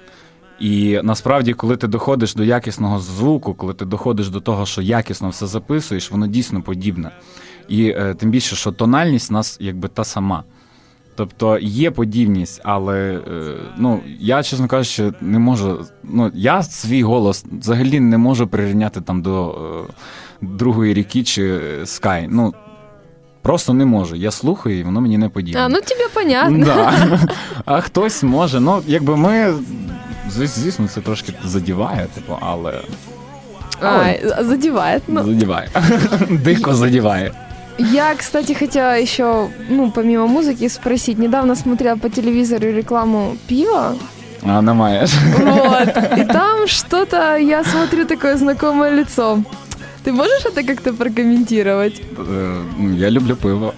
І насправді, коли ти доходиш до якісного звуку, коли ти доходиш до того, що якісно все записуєш, воно дійсно подібне. І е, тим більше, що тональність у нас якби та сама. Тобто є подібність, але е, ну, я, чесно кажучи, не можу, ну, я свій голос взагалі не можу прирівняти там до е, другої ріки чи Sky. Ну, просто не можу. Я слухаю, і воно мені не подібне. А, ну тебе понятно. Да. А хтось може. Ну, якби ми, звісно, це трошки задіває, типу, але... А, задевает. Ну. Задіває. Дико задіває. Я, кстати, хотела еще, ну, помимо музыки спросить. Недавно смотрела по телевизору рекламу пива. А, не маєш. Вот. И там что-то, я смотрю, такое знакомое лицо. Ты можешь это как-то прокомментировать? Я люблю пиво.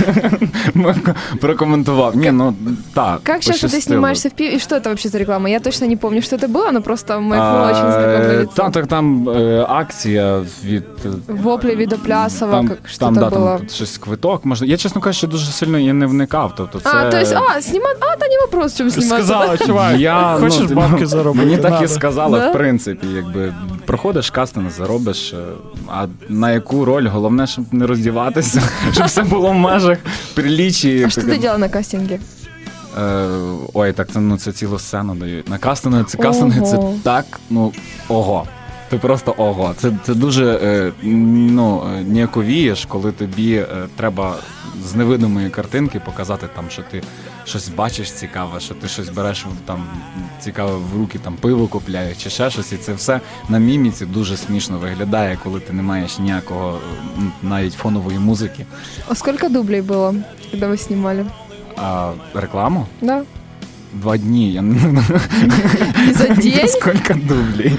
Прокомментував. Не, ну, так. Как часто ты снимаешься в пиве? И что это вообще за реклама? Я точно не помню, что это было, но просто маякнуло очень знакомое лицо. Там, так, там акція від... Воплі від Оплясова, там, как что-то там, да, было. Там щось квиток, можна. Я, чесно кажучи, дуже сильно я не вникав. Тобто це... А, то есть, а, снимать, а, да не вопрос, чим знімати. Сказала, чувак, я, хочеш ну, бабки заробити? Мені так Надо. і сказали, Да? в принципі, якби проходиш кастинг, заробиш, а на яку роль? Головне, щоб не роздіватися, щоб все було в межах прилічі. А что ты делал на кастинге? Е, ой, так це, ну, це цілу сцену дають. На кастинги, це кастинги, це Ого. так, ну, ого. Ти просто ого. Це, це дуже, е, ну, ніяковієш, коли тобі е, треба з невидимої картинки показати там, що ти щось бачиш цікаве, що ти щось береш там цікаве в руки, там пиво купляєш чи ще щось, і це все на міміці дуже смішно виглядає, коли ти не маєш ніякого навіть фонової музики. А сколько дублей было, когда вы снимали? А рекламу? Да? Два дні. Я не Не за день? Скільки дублей.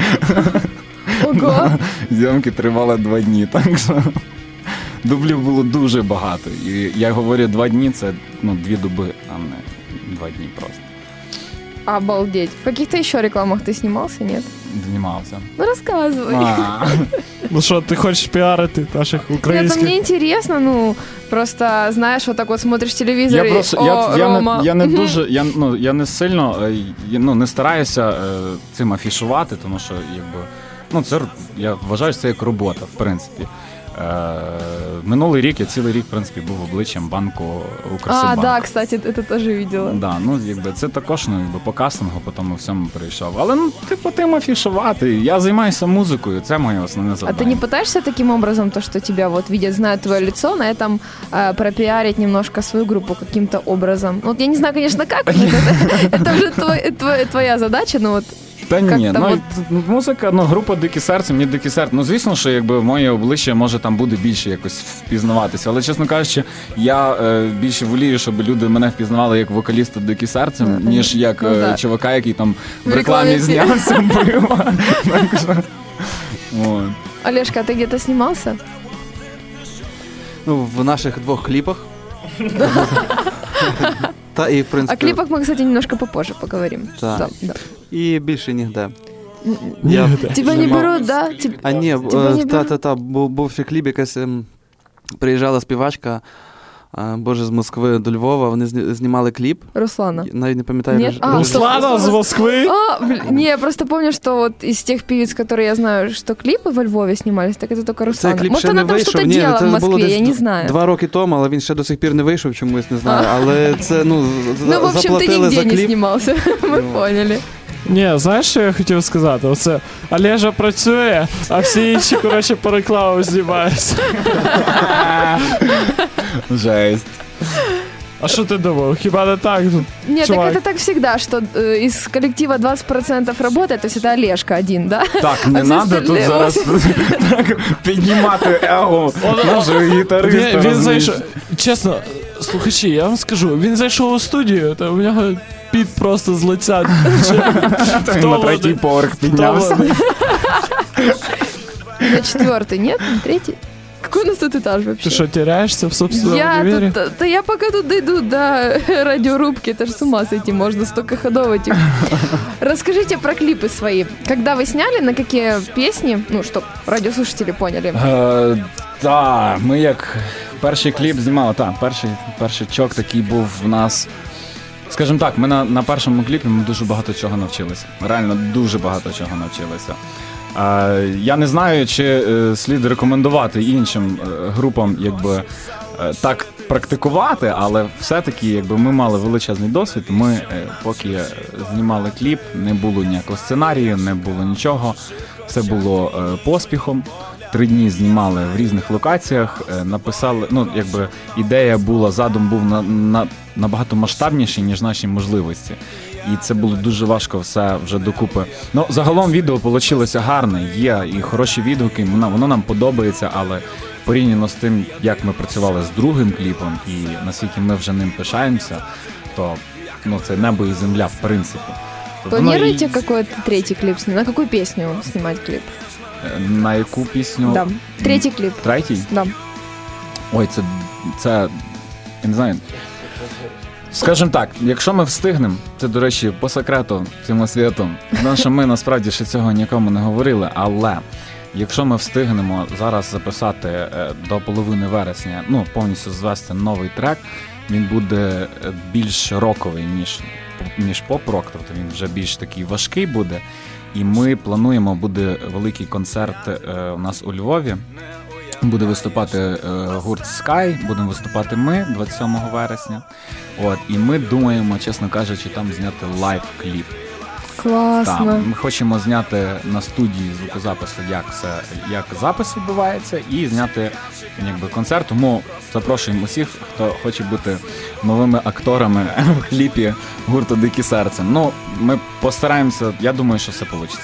Ого! Зйомки тривали два дні, так що дублів було дуже багато. І я говорю, два дні це, ну, дві доби, а не два дні просто. Обалдеть. В каких-то еще рекламах ты снимался, нет? Знімався. Ну, рассказывай. А, Ну що, ти хочеш піарити наших Нет, ну, українських? мне интересно, ну, просто, знаешь, вот так вот смотришь телевизор я и, просто, о, я, я, Рома. не, я не дуже, я, ну, я не сильно, е, я, ну, не стараюся е, цим афішувати, тому що, якби, ну, це, я вважаю, що це як робота, в принципі. Е, минулий рік, я цілий рік, в принципі, був обличчям банку А, Укрсиббанк. да, кстати, это тоже видела. Да, ну, якби, це також, ну, якби, по кастингу, по тому всьому прийшов. Але, ну, типу, тим афішувати. Я займаюся музикою, це моє основне А завдання. ты не пытаешься таким образом, то, что тебя вот видят, знают твое лицо, на этом э, пропиарить немножко свою группу каким-то образом? Ну, вот я не знаю, конечно, как, но это, это уже твой- твой- твоя задача, но вот Та ні, Як-то ну, от- музика, ну, група «Дикі серце», мені «Дикі серце». Ну, звісно, що якби моє обличчя може там буде більше якось впізнаватися. Але, чесно кажучи, я е, більше волію, щоб люди мене впізнавали як вокаліста «Дикі серце», Ну, ніж як ну, е, да. чувака, який там в В рекламі рекламі знявся, пива. Так що, от. Олежка, а ты где-то снимался? Ну, в наших двох кліпах. Та і, в О принципі, клипах мы, кстати, немножко попозже поговорим. Так. Да, да. і більше ніде. Ні, Я де. Тебя не знімав- берут, да? Теб- А ні, Тебе не беруть? та-та-та, був, був ще кліп, якась ем, приїжджала співачка, е, боже, з Москви до Львова, вони зні- знімали кліп, Руслана. навіть не пам'ятаю. Ні? реж- А, режисера. Руслана з Москви? А, блин, не, я просто помню, что вот из тех певиц, которые я знаю, что клипы во Львове снимались, так это только Руслана. Цей кліп Может, ще она не там вийшов. что-то Ні, делала це в було Москве, десь я не д- знаю. Два роки тому, але він ще до сих пір не вийшов, чомусь не знаю. Але це, ну, за- Ну, в общем, ты заплатили за нигде не кліп. снимался, мы Ну. поняли. Ні, знаєш, що я хотів сказати? Оце Олежа працює, а всі інші, коротше, по рекламу знімаються. Жесть. А що ти думав? Хіба не так? Нет, Чувак. так это так всегда, что э, из коллектива двадцать процентов работает, то есть это Олежка один, да? Так, не А все треба тут остальные зараз так, піднімати его нашого гітариста. Він, він розумієш? зайшов, чесно, слухачі, я вам скажу, він зайшов у студію, та у нього піт просто з лиця. Він на третій поверх піднявся. На четвертый, нет? На третий? Какой у нас тут этаж вообще? Ти що, теряєшся в собственному Я двері? тут, да я пока тут дойду до радиорубки, это же с ума сойти можно, столько ходов этих. Расскажите про клипы свои. Когда вы сняли, на какие песни, ну, чтоб радиослушатели поняли. Е, Та, ми як перший кліп знімали, так, перший, перший чок такий був в нас. Скажімо так, ми на, на першому кліпі ми дуже багато чого навчилися. Реально дуже багато чого навчилися. Е, я не знаю, чи е, слід рекомендувати іншим е, групам, якби е, так практикувати, але все-таки, якби ми мали величезний досвід. Ми, е, поки е, знімали кліп, не було ніякого сценарію, не було нічого. Все було е, поспіхом. Три дні знімали в різних локаціях, е, написали, ну, якби ідея була, задум був на, на, набагато масштабніший, ніж наші можливості. І це було дуже важко все вже докупи. Ну, загалом відео вийшло гарне, є і хороші відгуки, воно, воно нам подобається, але порівняно з тим, як ми працювали з другим кліпом і наскільки ми вже ним пишаємося, то ну, це небо і земля, в принципі. Тобто, воно Планируете і- какой-то третий клип снимать? На какую песню снимать клип? На яку пісню? Да. Третий клип. Третій? Да. Ой, це, це, я не знаю. Скажімо так, якщо ми встигнемо, це, до речі, по секрету всьому світу, тому що ми насправді ще цього нікому не говорили, але якщо ми встигнемо зараз записати е, до половини вересня, ну, повністю звести новий трек, він буде більш роковий, ніж, ніж поп-рок, тобто він вже більш такий важкий буде. І ми плануємо, буде великий концерт е, у нас у Львові. Буде виступати е, гурт Sky, будемо виступати ми двадцять сьомого вересня. От, і ми думаємо, чесно кажучи, там зняти лайв-кліп. Классно. Там ми хочемо зняти на студії звукозапису, як це, як запис відбувається, і зняти якби концерт. Тому запрошуємо усіх, хто хоче бути новими акторами в кліпі гурту Дикі серця. Ну, ми постараємося, я думаю, що все вийде.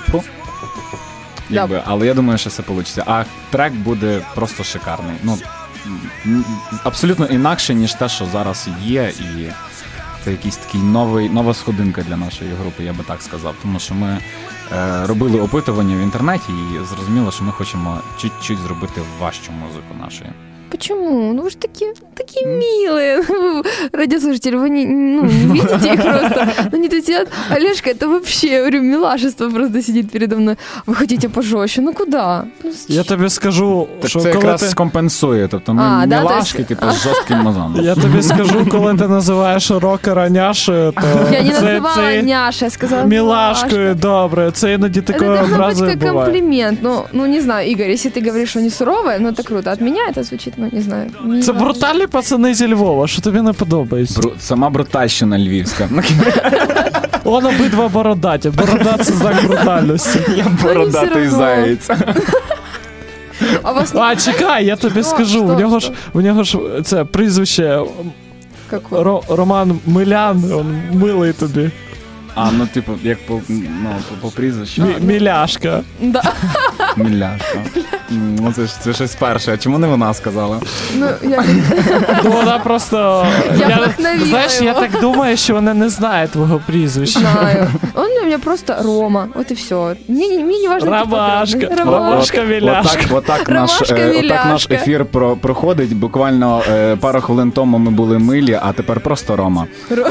Якби, але я думаю, що все вийде. А трек буде просто шикарний. Ну, м, абсолютно інакше, ніж те, що зараз є, і це якийсь такий новий, нова сходинка для нашої групи, я би так сказав. Тому що ми е, робили опитування в інтернеті і зрозуміло, що ми хочемо чуть-чуть зробити важчу музику нашої. Почему? Ну вы же такие, такие милые. Радиослушатели, вы не, ну, не видите их просто. Ну не тут сидят. Олежка, это вообще, я говорю, милашество просто сидит передо мной. Вы хотите пожестче? Ну куда? Ну, Я тобі скажу, Так що це коли якраз ти... компенсує. Тобто ми А, да, мілашки, то есть- типу, з жорстким мозом. Я тобі скажу, коли ти називаєш рокера няшею, то я не це, называла це няша, я сказала мілашкою, милашка. добре. Це іноді Это такою должно быть образою как буває. комплимент. Ну, ну, не знаю, Игорь, если ты говоришь, что не суровая, ну это круто. От меня это звучит, ну, не знаю. мило. Це брутальні пацани зі Львова, що тобі не подобається. Бру- Сама брутальщина львівська. Он обидва бородаті. Борода це знак брутальності. Я бородатий бородатий заєць. А у вас А, чекай, я тобі Що? скажу. Що? У нього ж Що? у нього ж це прізвище какой? Ро- Роман Милян, він милий тобі. А, ну, типу, як по, ну, по, по прізвищу. Мі- Міляшка. Да. Міляшка. М, Ну, це, ж- це щось перше. А чому не вона сказала? Ну, я... Ну, вона просто. Я вдохновила знаєш, я його. так думаю, що вона не знає твого прізвища. знаю. Он у меня просто Рома. Вот и все. Мне, не- мне не важно. какие Ромашка. подробности. Ромашка, Міляшка. Отак, отак, наш, Ромашка, е, отак наш Міляшка. ефір про, проходить. Буквально е, пару хвилин тому ми були милі, а тепер просто Рома.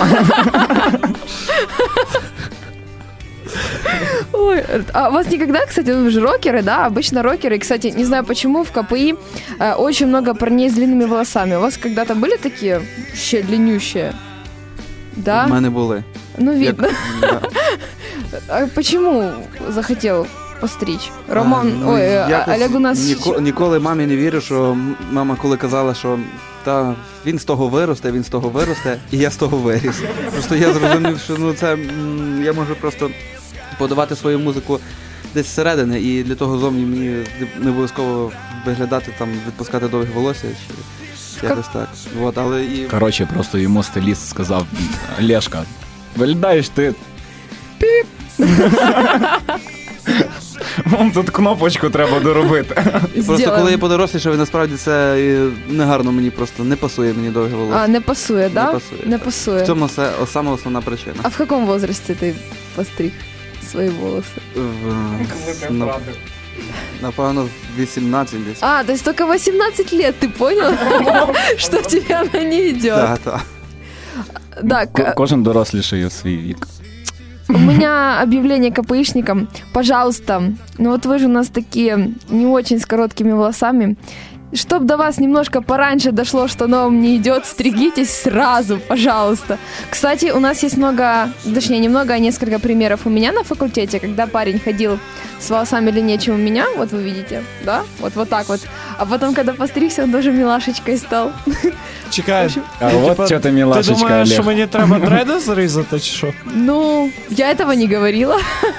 Ой, а у вас никогда, кстати, вы же рокеры, да, обычно рокеры, и, кстати, не знаю почему, в КПИ э, очень много парней с длинными волосами. У вас когда-то были такие вообще длиннющие? Да? В мене були. Ну, Як- видно. да. А почему захотел постричь? Роман, А, ну, ой, э, якось Олег у нас... ніко- ніколи мамі не вірю, що м- мама коли казала, що та він з того виросте, він з того виросте, і я з того виріс. Просто я зрозумів, що ну це м, я можу просто подавати свою музику десь зсередини, і для того зовні мені не обов'язково виглядати там, відпускати довгі волосся чи Якось так. От, але і... Коротше, просто йому стиліст сказав: Лешка, виглядаєш ти. Піп. Вам тут кнопочку треба доробити. Просто коли я подорослішав, насправді це негарно мені просто, не пасує мені довге волосся. А, не пасує, да? Не пасує. Не пасує. В цьому все, саме основна причина. А в каком возрасте ты постриг свои волосы? В, на, напевно, в вісімнадцять десь. А, то есть только восемнадцать лет, ты понял, что тебе она не идет? Так, так. Да, К- кожен дорослішає у свій вік. у меня объявление КПИшникам. Пожалуйста, ну вот вы же у нас такие не очень с короткими волосами. Чтоб до вас немножко пораньше дошло, что оно вам не идет, стригитесь сразу, пожалуйста. Кстати, у нас есть много, точнее, немного, а несколько примеров у меня на факультете, когда парень ходил с волосами длиннее, чем у меня, вот вы видите, да, вот, вот так вот. А потом, когда постригся, он тоже милашечкой стал. Чекай. А ну, от типа, що ти Ти мілашечка, думаєш, що Олег. мені треба дреди зрізати, чи що? Ну, я этого не говорила.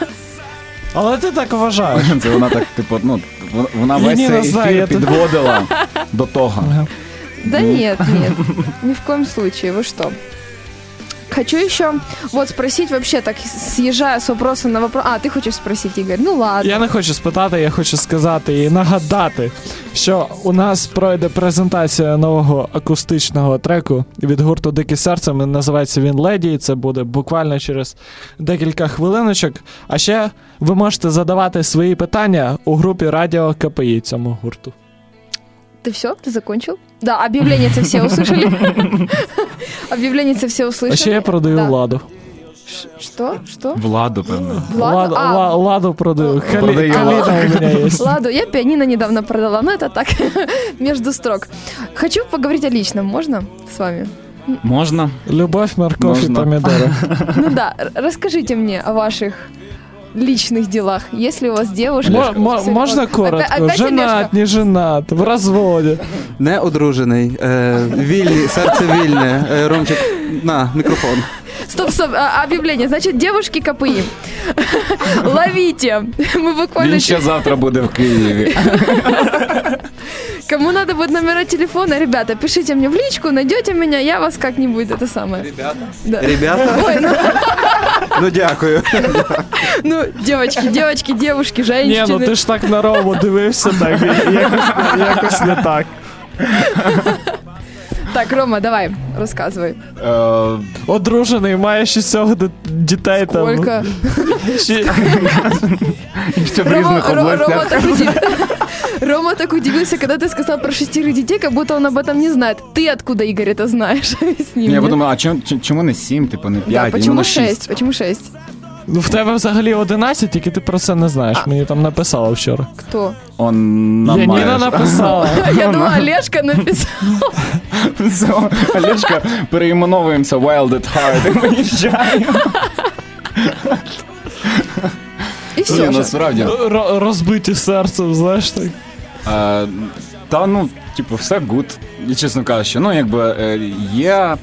Але ти так вважаєш. Це вона так, типу, ну, вона- вона Я весь не цей знаю, ефір я тут- підводила до того. Да нет, нет, ни в коем случае, вы что? Хочу еще вот спросить вообще, так съезжая с вопроса на вопрос... А, ты хочешь спросить, Игорь? Ну ладно. Я не хочу спитати, я хочу сказати і нагадати, що у нас пройде презентація нового акустичного треку від гурту Дикі серце. Називається він «Леді», і це буде буквально через декілька хвилиночок. А ще ви можете задавати свої питання у групі Радіо КПІ цьому гурту. Ты все? Ты закончил? Да, объявление-то все услышали. Объявление-то все услышали. А ще я продаю Да. ладу. Ш- Что? Что? Владу, певно. Ладу? Ладу, А, ла- ладу продаю. Халі- Продаю Каліна ладу. у мене є. Ладу, я пианино недавно продала, но это так, между строк. Хочу поговорить о личном, можно с вами? Можна? Любов, морковь і Можна. помідори. Ну да, р- расскажите мне о ваших личных делах. Если у вас девушка... Мо- мо- Можна коротко? Опять- опять Женат, Олежка? не женат, в розводі. Не одружений, е, вільний, серце вільне. Е, Ромчик, на, мікрофон. Стоп, стоп, а- объявление. Значит, девушки КПИ, ловите. Мы буквально... Він ще завтра буде в Києві. Кому надо будет номера телефона, ребята, пишите мне в личку, найдете меня, я вас как-нибудь, это самое. Ребята? Да. Ребята? Ой, ну, Ну дякую. ну, девочки, девочки, девушки, Ні, женщины. ну ти ж так на Рому дивився, так, і- якось, якось не так. Так, Рома, давай, рассказывай. Е, Одружений, має шістьох ди- дітей там. Сколько? Ще- Все в Рома, різних Ро- Рома, областях. так удив- Рома так удивился, когда ты сказал про шестерых детей, как будто он об этом не знает. Ты откуда, Игорь, это знаешь? Объясни Ні, я мне. подумав, а чому, чому не сім, типу, не Да, п'ять, почему іменно шесть? шість? Почему шесть? Ну, в тебе взагалі одинадцять, тільки ти про це не знаєш. А. Мені там написала вчора. Кто? Он Яніна намаєш. написала. Я думала, Олежка написал. Все, Олежка, переіменовуємося Wild at Heart і виїжджаємо. И Ні, все же. насправді. Ро- Розбиті серцем, знаєш так. Е, Та, ну, типу, все гуд, і чесно кажучи. Ну, якби е, є,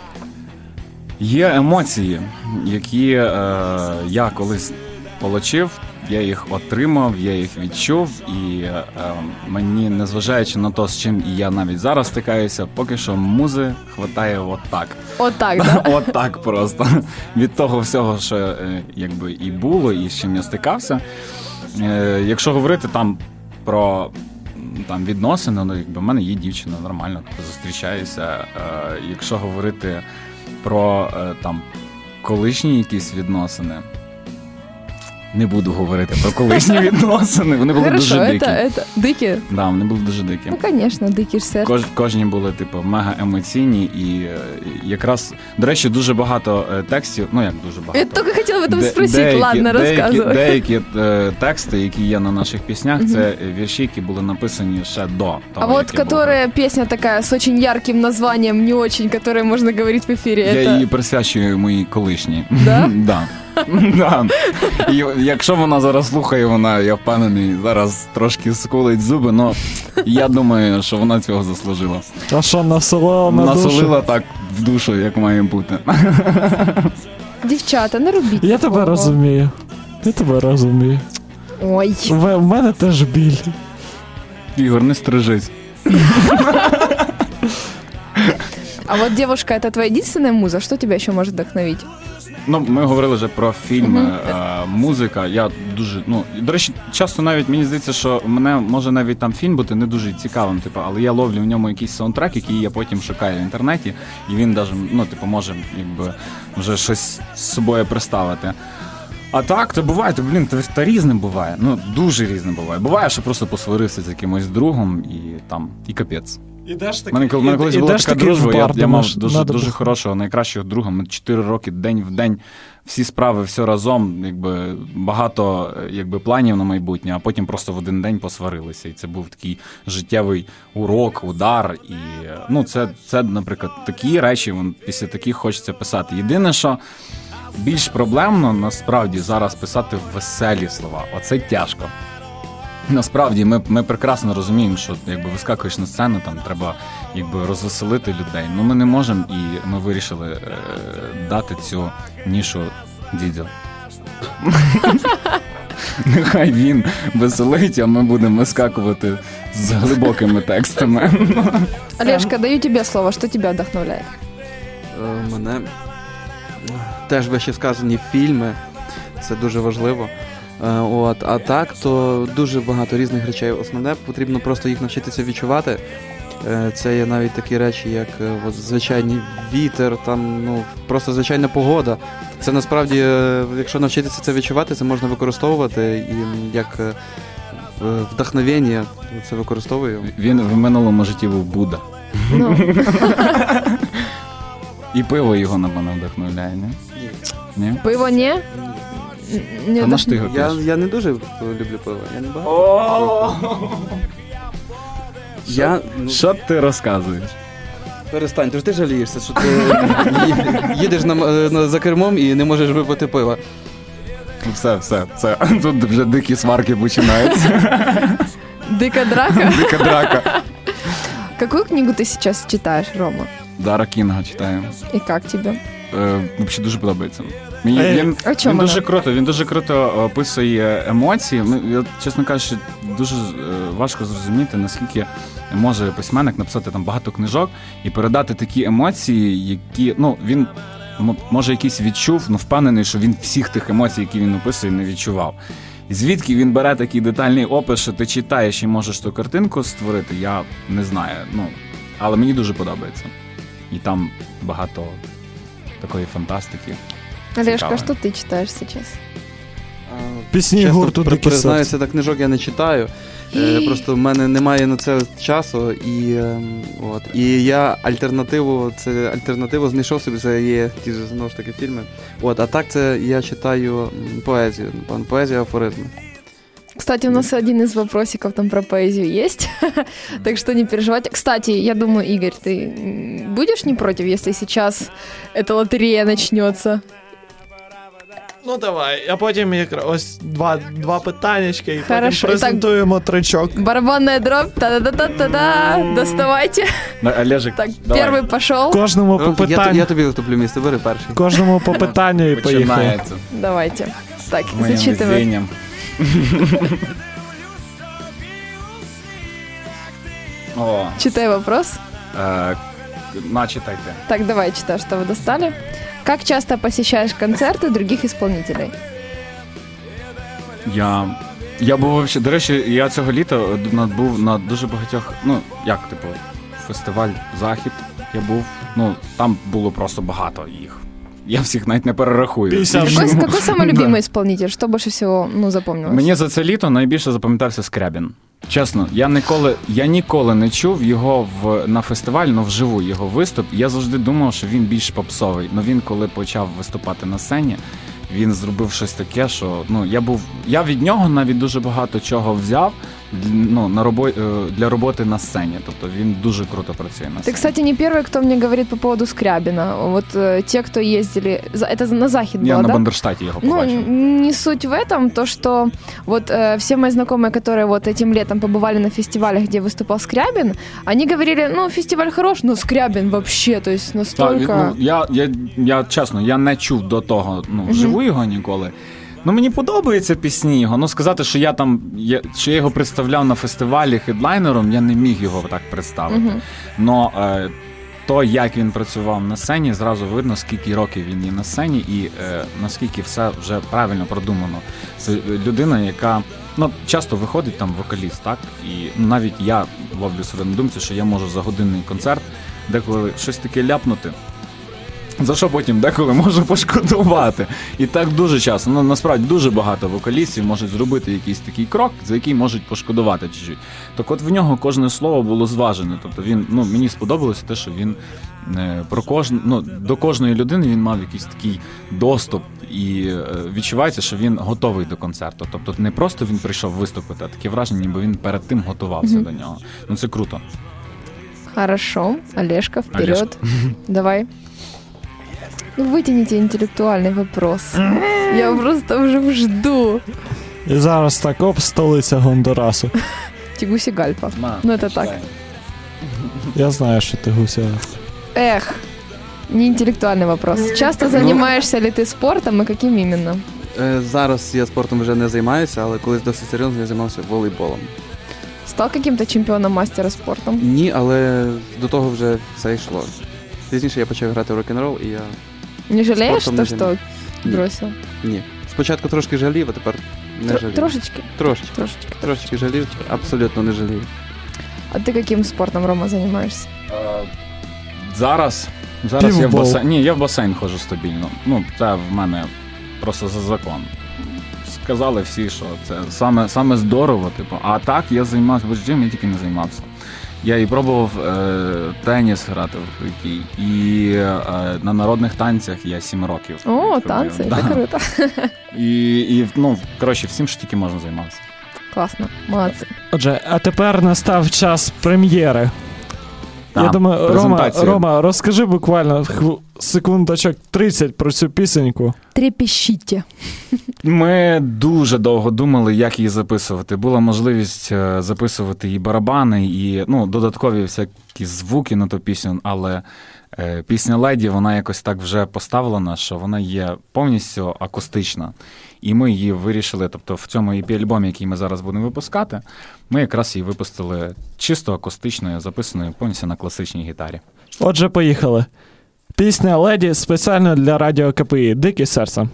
є емоції, які е, я колись отримав, я їх отримав, я їх відчув, і е, мені, незважаючи на те, з чим і я навіть зараз стикаюся, поки що музи хватає отак. Вот так, да? От так просто. Від того всього, що е, якби і було, і з чим я стикався. Е, Якщо говорити там про м, там, відносини, ну, якби в мене є дівчина, нормально, тобто зустрічаюся. Е, Якщо говорити про е, там колишні якісь відносини, не буду говорити про колишні відносини, вони були Хорошо, дуже дикі. это, это, дыки? Да, вони були дуже дикі. Ну, конечно, дыки ж сердце. Кож, кожні були, типу, мега емоційні, і е, якраз, до речі, дуже багато е, текстів, ну як дуже багато. Я только хотела в этом Де- спросить, деякі, ладно, деякі, рассказывай. деякі е, тексти, які є на наших піснях, це е, вірші, які були написані ще до того, А вот як я був которая песня такая с очень ярким названием, не очень, которой можно говорить в эфире, Я это... її присвячую моїй колишній. Да? Да. Да. І якщо вона зараз слухає, вона, я впевнений, зараз трошки скулить зуби, але я думаю, що вона цього заслужила. А що, насолила на душу? Насолила так в душу, як має бути. Дівчата, не робіть Я тебе такого. розумію. Я тебе розумію. Ой. В, в мене теж біль. Ігор, не стрижись. А вот девушка, это твоя единственная муза? Что тебя еще может вдохновить? Ну, ми говорили вже про фільми, mm-hmm. е, музика. Я дуже, ну, до речі, часто навіть мені здається, що мене може навіть там фільм бути не дуже цікавим, типу, але я ловлю в ньому якийсь саундтрек, який я потім шукаю в інтернеті, і він даже, ну, типу, може, якби, вже щось з собою представити. А так, то буває, то, блін, то, то різне буває, ну, дуже різне буває. Буває, що просто посварився з якимось другом і там, і капець. Ідеш таки, мене, мене колись і, була така дружба, я, я мав дуже, надо дуже хорошого, найкращого друга. Ми чотири роки день в день, всі справи, все разом, якби багато якби, планів на майбутнє, а потім просто в один день посварилися. І це був такий життєвий урок, удар. І, ну, це, це, наприклад, такі речі, вон, після таких хочеться писати. Єдине, що більш проблемно, насправді, зараз писати веселі слова. Оце тяжко. Насправді, ми, ми прекрасно розуміємо, що якби вискакуєш на сцену, там треба якби розвеселити людей. Ну ми не можемо, і ми вирішили е, дати цю нішу Дідзю. Нехай він веселить, а ми будемо вискакувати з глибокими текстами. Олежка, даю тебе слово. Що тебе вдохновляє? Е, мене теж вище сказані фільми. Це дуже важливо. От, а так, то дуже багато різних речей. Основне, потрібно просто їх навчитися відчувати. Це є навіть такі речі, як от, звичайний вітер, там, ну, просто звичайна погода. Це насправді, якщо навчитися це відчувати, це можна використовувати і як вдохновення це використовую. Він в минулому житті був Будда. Ну. І пиво його, напевно, вдохновляє, не? Ні. Пиво не? Не, а на що ти його я, я не дуже люблю пиво, я не багато. Я, ну, що ти розказуєш? Перестань, то ж ти жалієшся, що ти їдеш на, на, за кермом і не можеш випити пива. Все, все, це тут вже дикі сварки починаються. Дика драка? Дика драка. Какую книгу ты сейчас читаешь, Рома? Дара Кінга читаю. І як тобі? Е, взагалі дуже подобається. Мені, Е, він, а чому він дуже вона? круто, він дуже круто описує емоції. Я, чесно кажучи, дуже важко зрозуміти, наскільки може письменник написати там багато книжок і передати такі емоції, які, ну, він може якісь відчув, ну, впевнений, що він всіх тих емоцій, які він описує, не відчував. І звідки він бере такий детальний опис, що ти читаєш і можеш ту картинку створити, я не знаю. Ну, але мені дуже подобається. І там багато такої фантастики. Олежка, а что ты читаешь сейчас? Пісні Чесно, гурту при- «Дикі признаюся, так книжок я не читаю. Е, Просто в мене немає на це часу. І, ем, от, і я альтернативу, це альтернативу знайшов собі, це є ті ж, знову ж таки, фільми. От, а так це я читаю м, поезію, напевно, поезію, афоризми. Кстати, у нас один из вопросиков там про поэзию есть, так что не переживайте. Кстати, я думаю, Игорь, ты м, будешь не против, если сейчас эта лотерея начнется? Ну давай, а потім якраз ось два, два питаннячка і Хорошо, потім презентуємо тричок. Барабанная дробь, та-да-да-да-да, доставайте. Олежик, Так, давай. первый пошел. Кожному по Ну, я, питанню, я тобі виступлю місце, бери перший. кожному по питанню і поїхали. Починається. Давайте. Так, Моїм зачитывай. везінням. О, Читай вопрос. е, начитайте. Так, давай, читай, что вы достали. Как часто посещаешь концерты других исполнителей? Я, я був вообще, до речі, я цього літа на- був на дуже багатьох, ну, як, типу, фестиваль Захід. Я був, ну, там було просто багато їх. Я всіх навіть не перерахую. п'ятдесят. Какой, какой самый Да. любимый исполнитель? Что больше всего, ну, запомнилось? Мені за це літо найбільше запам'ятався Скрябін. Чесно, я ніколи, я ніколи не чув його в, на фестиваль, ну вживу його виступ. Я завжди думав, що він більш попсовий. Ну він, коли почав виступати на сцені, він зробив щось таке, що ну я був. Я від нього навіть дуже багато чого взяв ну, на робо, для роботи на сцені. Тобто він дуже круто працює на Ты, сцені. кстати, не первый, кто мне говорит по поводу Скрябина. Вот э, те, кто ездили... за- Это на Захід Я было, на да? Бандерштаті його Ну, побачив. не суть в этом, то, что вот э, все мои знакомые, которые вот этим летом побывали на фестивалях, где выступал Скрябин, они говорили, ну, фестиваль хорош, но Скрябин вообще, то есть Та, настолько... ну, я, я, я чесно, я не чув до того, ну, вживу його ніколи. Ну, мені подобаються пісні його. Ну, сказати, що я там, я, що я його представляв на фестивалі хедлайнером, я не міг його так представити. Мгм. Но е, то, як він працював на сцені, зразу видно, скільки років він є на сцені і е, наскільки все вже правильно продумано. Це людина, яка ну, часто виходить там вокаліст, так? І навіть я ловлю себе на думці, що я можу за годинний концерт деколи щось таке ляпнути, за що потім деколи можу пошкодувати. І так дуже часто. Ну, насправді, дуже багато вокалістів можуть зробити якийсь такий крок, за який можуть пошкодувати чуть-чуть. Так от в нього кожне слово було зважене. Тобто він, ну, мені сподобалося те, що він е, про кожну, ну, до кожної людини він мав якийсь такий доступ. І е, відчувається, що він готовий до концерту. Тобто не просто він прийшов виступити, а таке враження, ніби він перед тим готувався mm-hmm. до нього. Ну, це круто. Хорошо. Олежка, вперед. Олежка. Давай. Ну, вытяните интеллектуальный вопрос. Я просто уже жду. І зараз так, оп, столиця Гондурасу. Тегусигальпа. На, ну, это читай. так. Я знаю, що ти гуся. Эх, не интеллектуальный вопрос. Часто занимаешься ли ты спортом и каким именно? Е, Зараз я спортом вже не займаюся, але колись досить серйозно я займався волейболом. Стал каким-то чемпионом мастера спортом? Ні, але до того вже все йшло. Пізніше я почав грати в рок-н-рол, і я... Не жалеешь, Спортом то, не что занимаюсь. бросил? Ні. Спочатку трошки жалів, а тепер не Тр- жалію. Трошечки? Трошечки. Трошечки. Трошечки жалів, абсолютно не жалію. А ты каким спортом, Рома, занимаешься? Е, Зараз, зараз я в Півбол. басейн. Ні, я в басейн ходжу стабільно. Ну, це в мене просто за закон. Сказали всі, що це саме, саме здорово, типу. А так я займався, бо чим я тільки не займався. Я і пробував е, теніс грати в хокей, і е, на народних танцях я сім років. О, робив. танцы, Да. это круто. І, і, ну, коротше, всім, що тільки можна займатися. Классно, молодцы. Отже, а тепер настав час прем'єри. Я Так, думаю, Рома, презентація. Рома, розкажи буквально хв- секундочок тридцять про цю пісеньку. Трепещите. Ми дуже довго думали, як її записувати. Була можливість е, записувати і барабани, і ну, додаткові всякі звуки на ту пісню, але е, пісня «Леді», вона якось так вже поставлена, що вона є повністю акустична. І ми її вирішили, тобто в цьому і пі-альбомі, який ми зараз будемо випускати, ми якраз її випустили чисто акустичною, записаною повністю на класичній гітарі. Отже, поїхали. Пісня «Леді» спеціально для радіо КПІ «Дикі серця».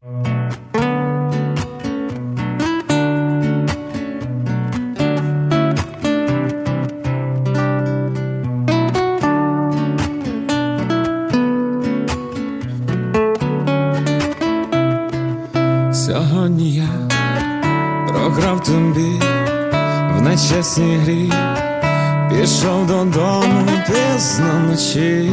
Сьогодні я програв тобі в нечесній грі, пішов додому пізно вночі.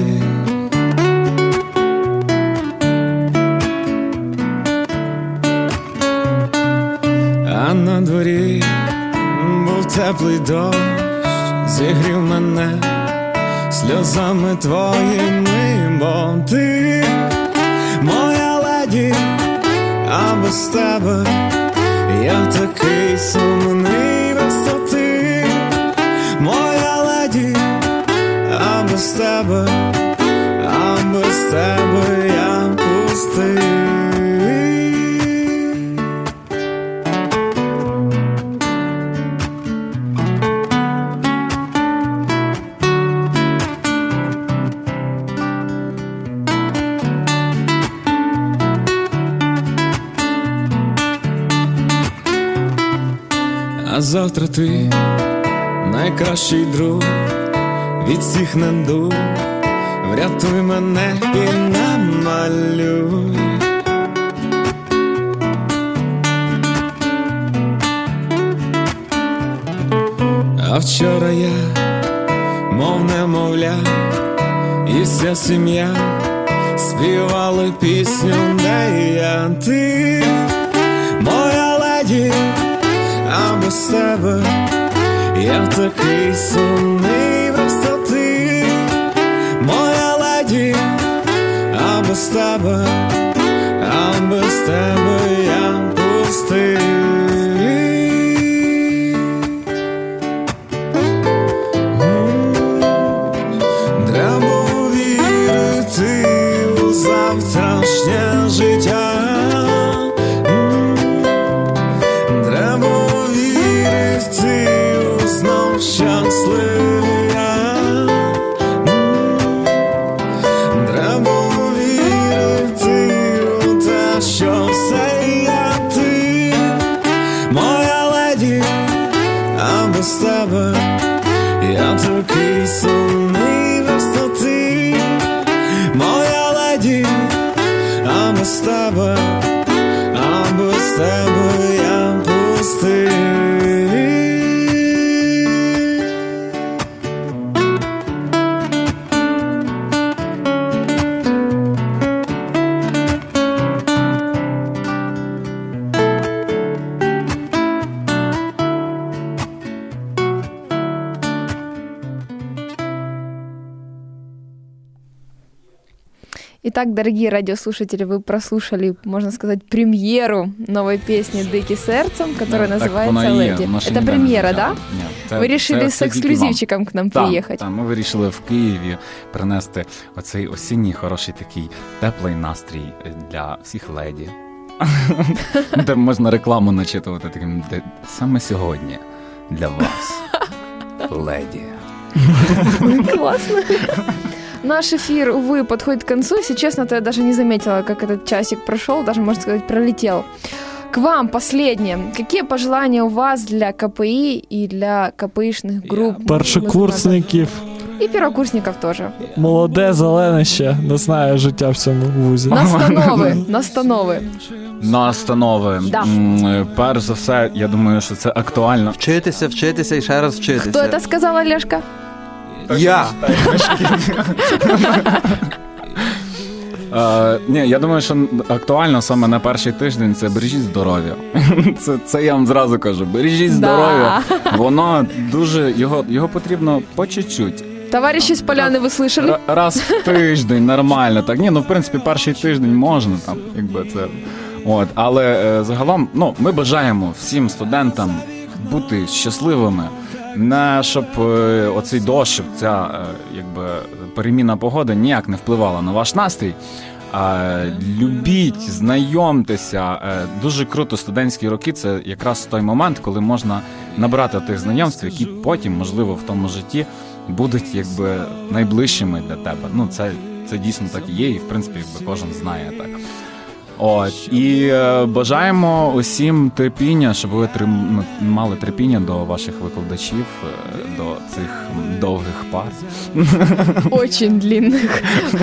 А на дворі був теплий дощ, зігрів мене сльозами твоїми, бо ти моя леді, а без тебе я такий сумний, просто ти моя леді, а без тебе, а без тебе я пустий. А завтра ти найкращий друг, від всіх недуг, врятуй мене і намалюй. А вчора я, мов немовля, і вся сім'я співали пісню, де я ти, моя леді, а без тебе я такий сумний, просто ти моя леді, а без тебе, а без тебе я пустий. Треба вірити у завтрашнє життя. Знов щасливий я. тебе я пустий. Итак, дорогие радиослушатели, вы прослушали, можно сказать, премьеру новой песни «Дыки сердцем», которая Так называется вона і є, «Леди». вона ще Это ніде не премьера, звучала. да? Ні, це- Ви рішили це- з це тільки вам. ексклюзивчиком к нам Так, приїхати. так, ми вирішили в Києві принести оцей осінній хороший такий теплий настрій для всіх леді. Де можна рекламу начитувати таким, де саме сьогодні для вас, леді. Классно. Наш эфир, увы, подходит к концу. Если честно, то я даже не заметила, как этот часик прошел, даже, можно сказать, пролетел. К вам последнее. Какие пожелания у вас для КПИ и для КПИшных групп? Першокурсників, И первокурсников тоже. молоде, зелене ще, не знає життя в цьому вузі. Настанови, настанови. Настанови. Да. М, Перш за все, я думаю, що це актуально. Вчитися, вчитися і ще раз вчитися. Кто это сказал, Олежка? Я. Е, ні, я думаю, що актуально саме на перший тиждень це бережіть здоров'я. Це, це я вам зразу кажу. Бережіть Да. здоров'я. Воно дуже, його, його потрібно по чуть-чуть. Товарищи с поляны, вы слышали? Р- Раз в тиждень нормально. Так, ні, ну в принципі, перший тиждень можна там, якби це. От, але е, загалом, ну, ми бажаємо всім студентам бути щасливими. Не щоб е, оцей дощ, щоб ця е, якби переміна погоди ніяк не впливала на ваш настрій. А, любіть, знайомтеся. Е, дуже круто студентські роки. Це якраз той момент, коли можна набрати тих знайомств, які потім, можливо, в тому житті будуть якби найближчими для тебе. Ну, це, це дійсно так і є, і в принципі, якби кожен знає так. От, і е, бажаємо усім терпіння, щоб ви трим, мали терпіння до ваших викладачів, е, до цих довгих пар. Очень длинных.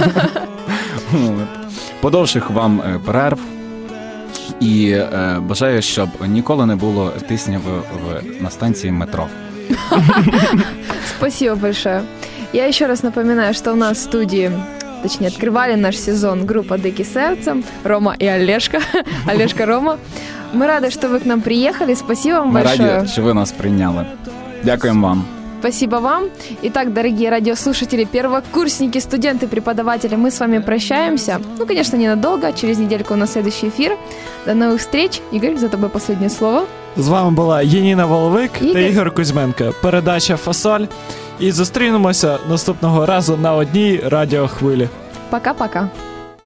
От. Подовших вам е, перерв. І е, бажаю, щоб ніколи не було тисня в, в, на станції метро. Спасибо большое. Я еще раз напоминаю, что у нас в студии, точнее, открывали наш сезон группа «Дыки сердцем», Рома и Олежка. Олежка, Рома. Мы рады, что вы к нам приехали. Спасибо вам Ми большое. раді, що ви нас прийняли. Дякуємо вам. Спасибо вам. Итак, дорогие радиослушатели, первокурсники, студенты, преподаватели, мы с вами прощаемся. Ну, конечно, ненадолго. Через недельку у нас следующий эфир. До новых встреч. Игорь, за тобой последнее слово. З вами була Яніна Воловик Ігор. та Ігор Кузьменко. Передача «Фасоль». І зустрінемося наступного разу на одній радіохвилі. Пока-пока.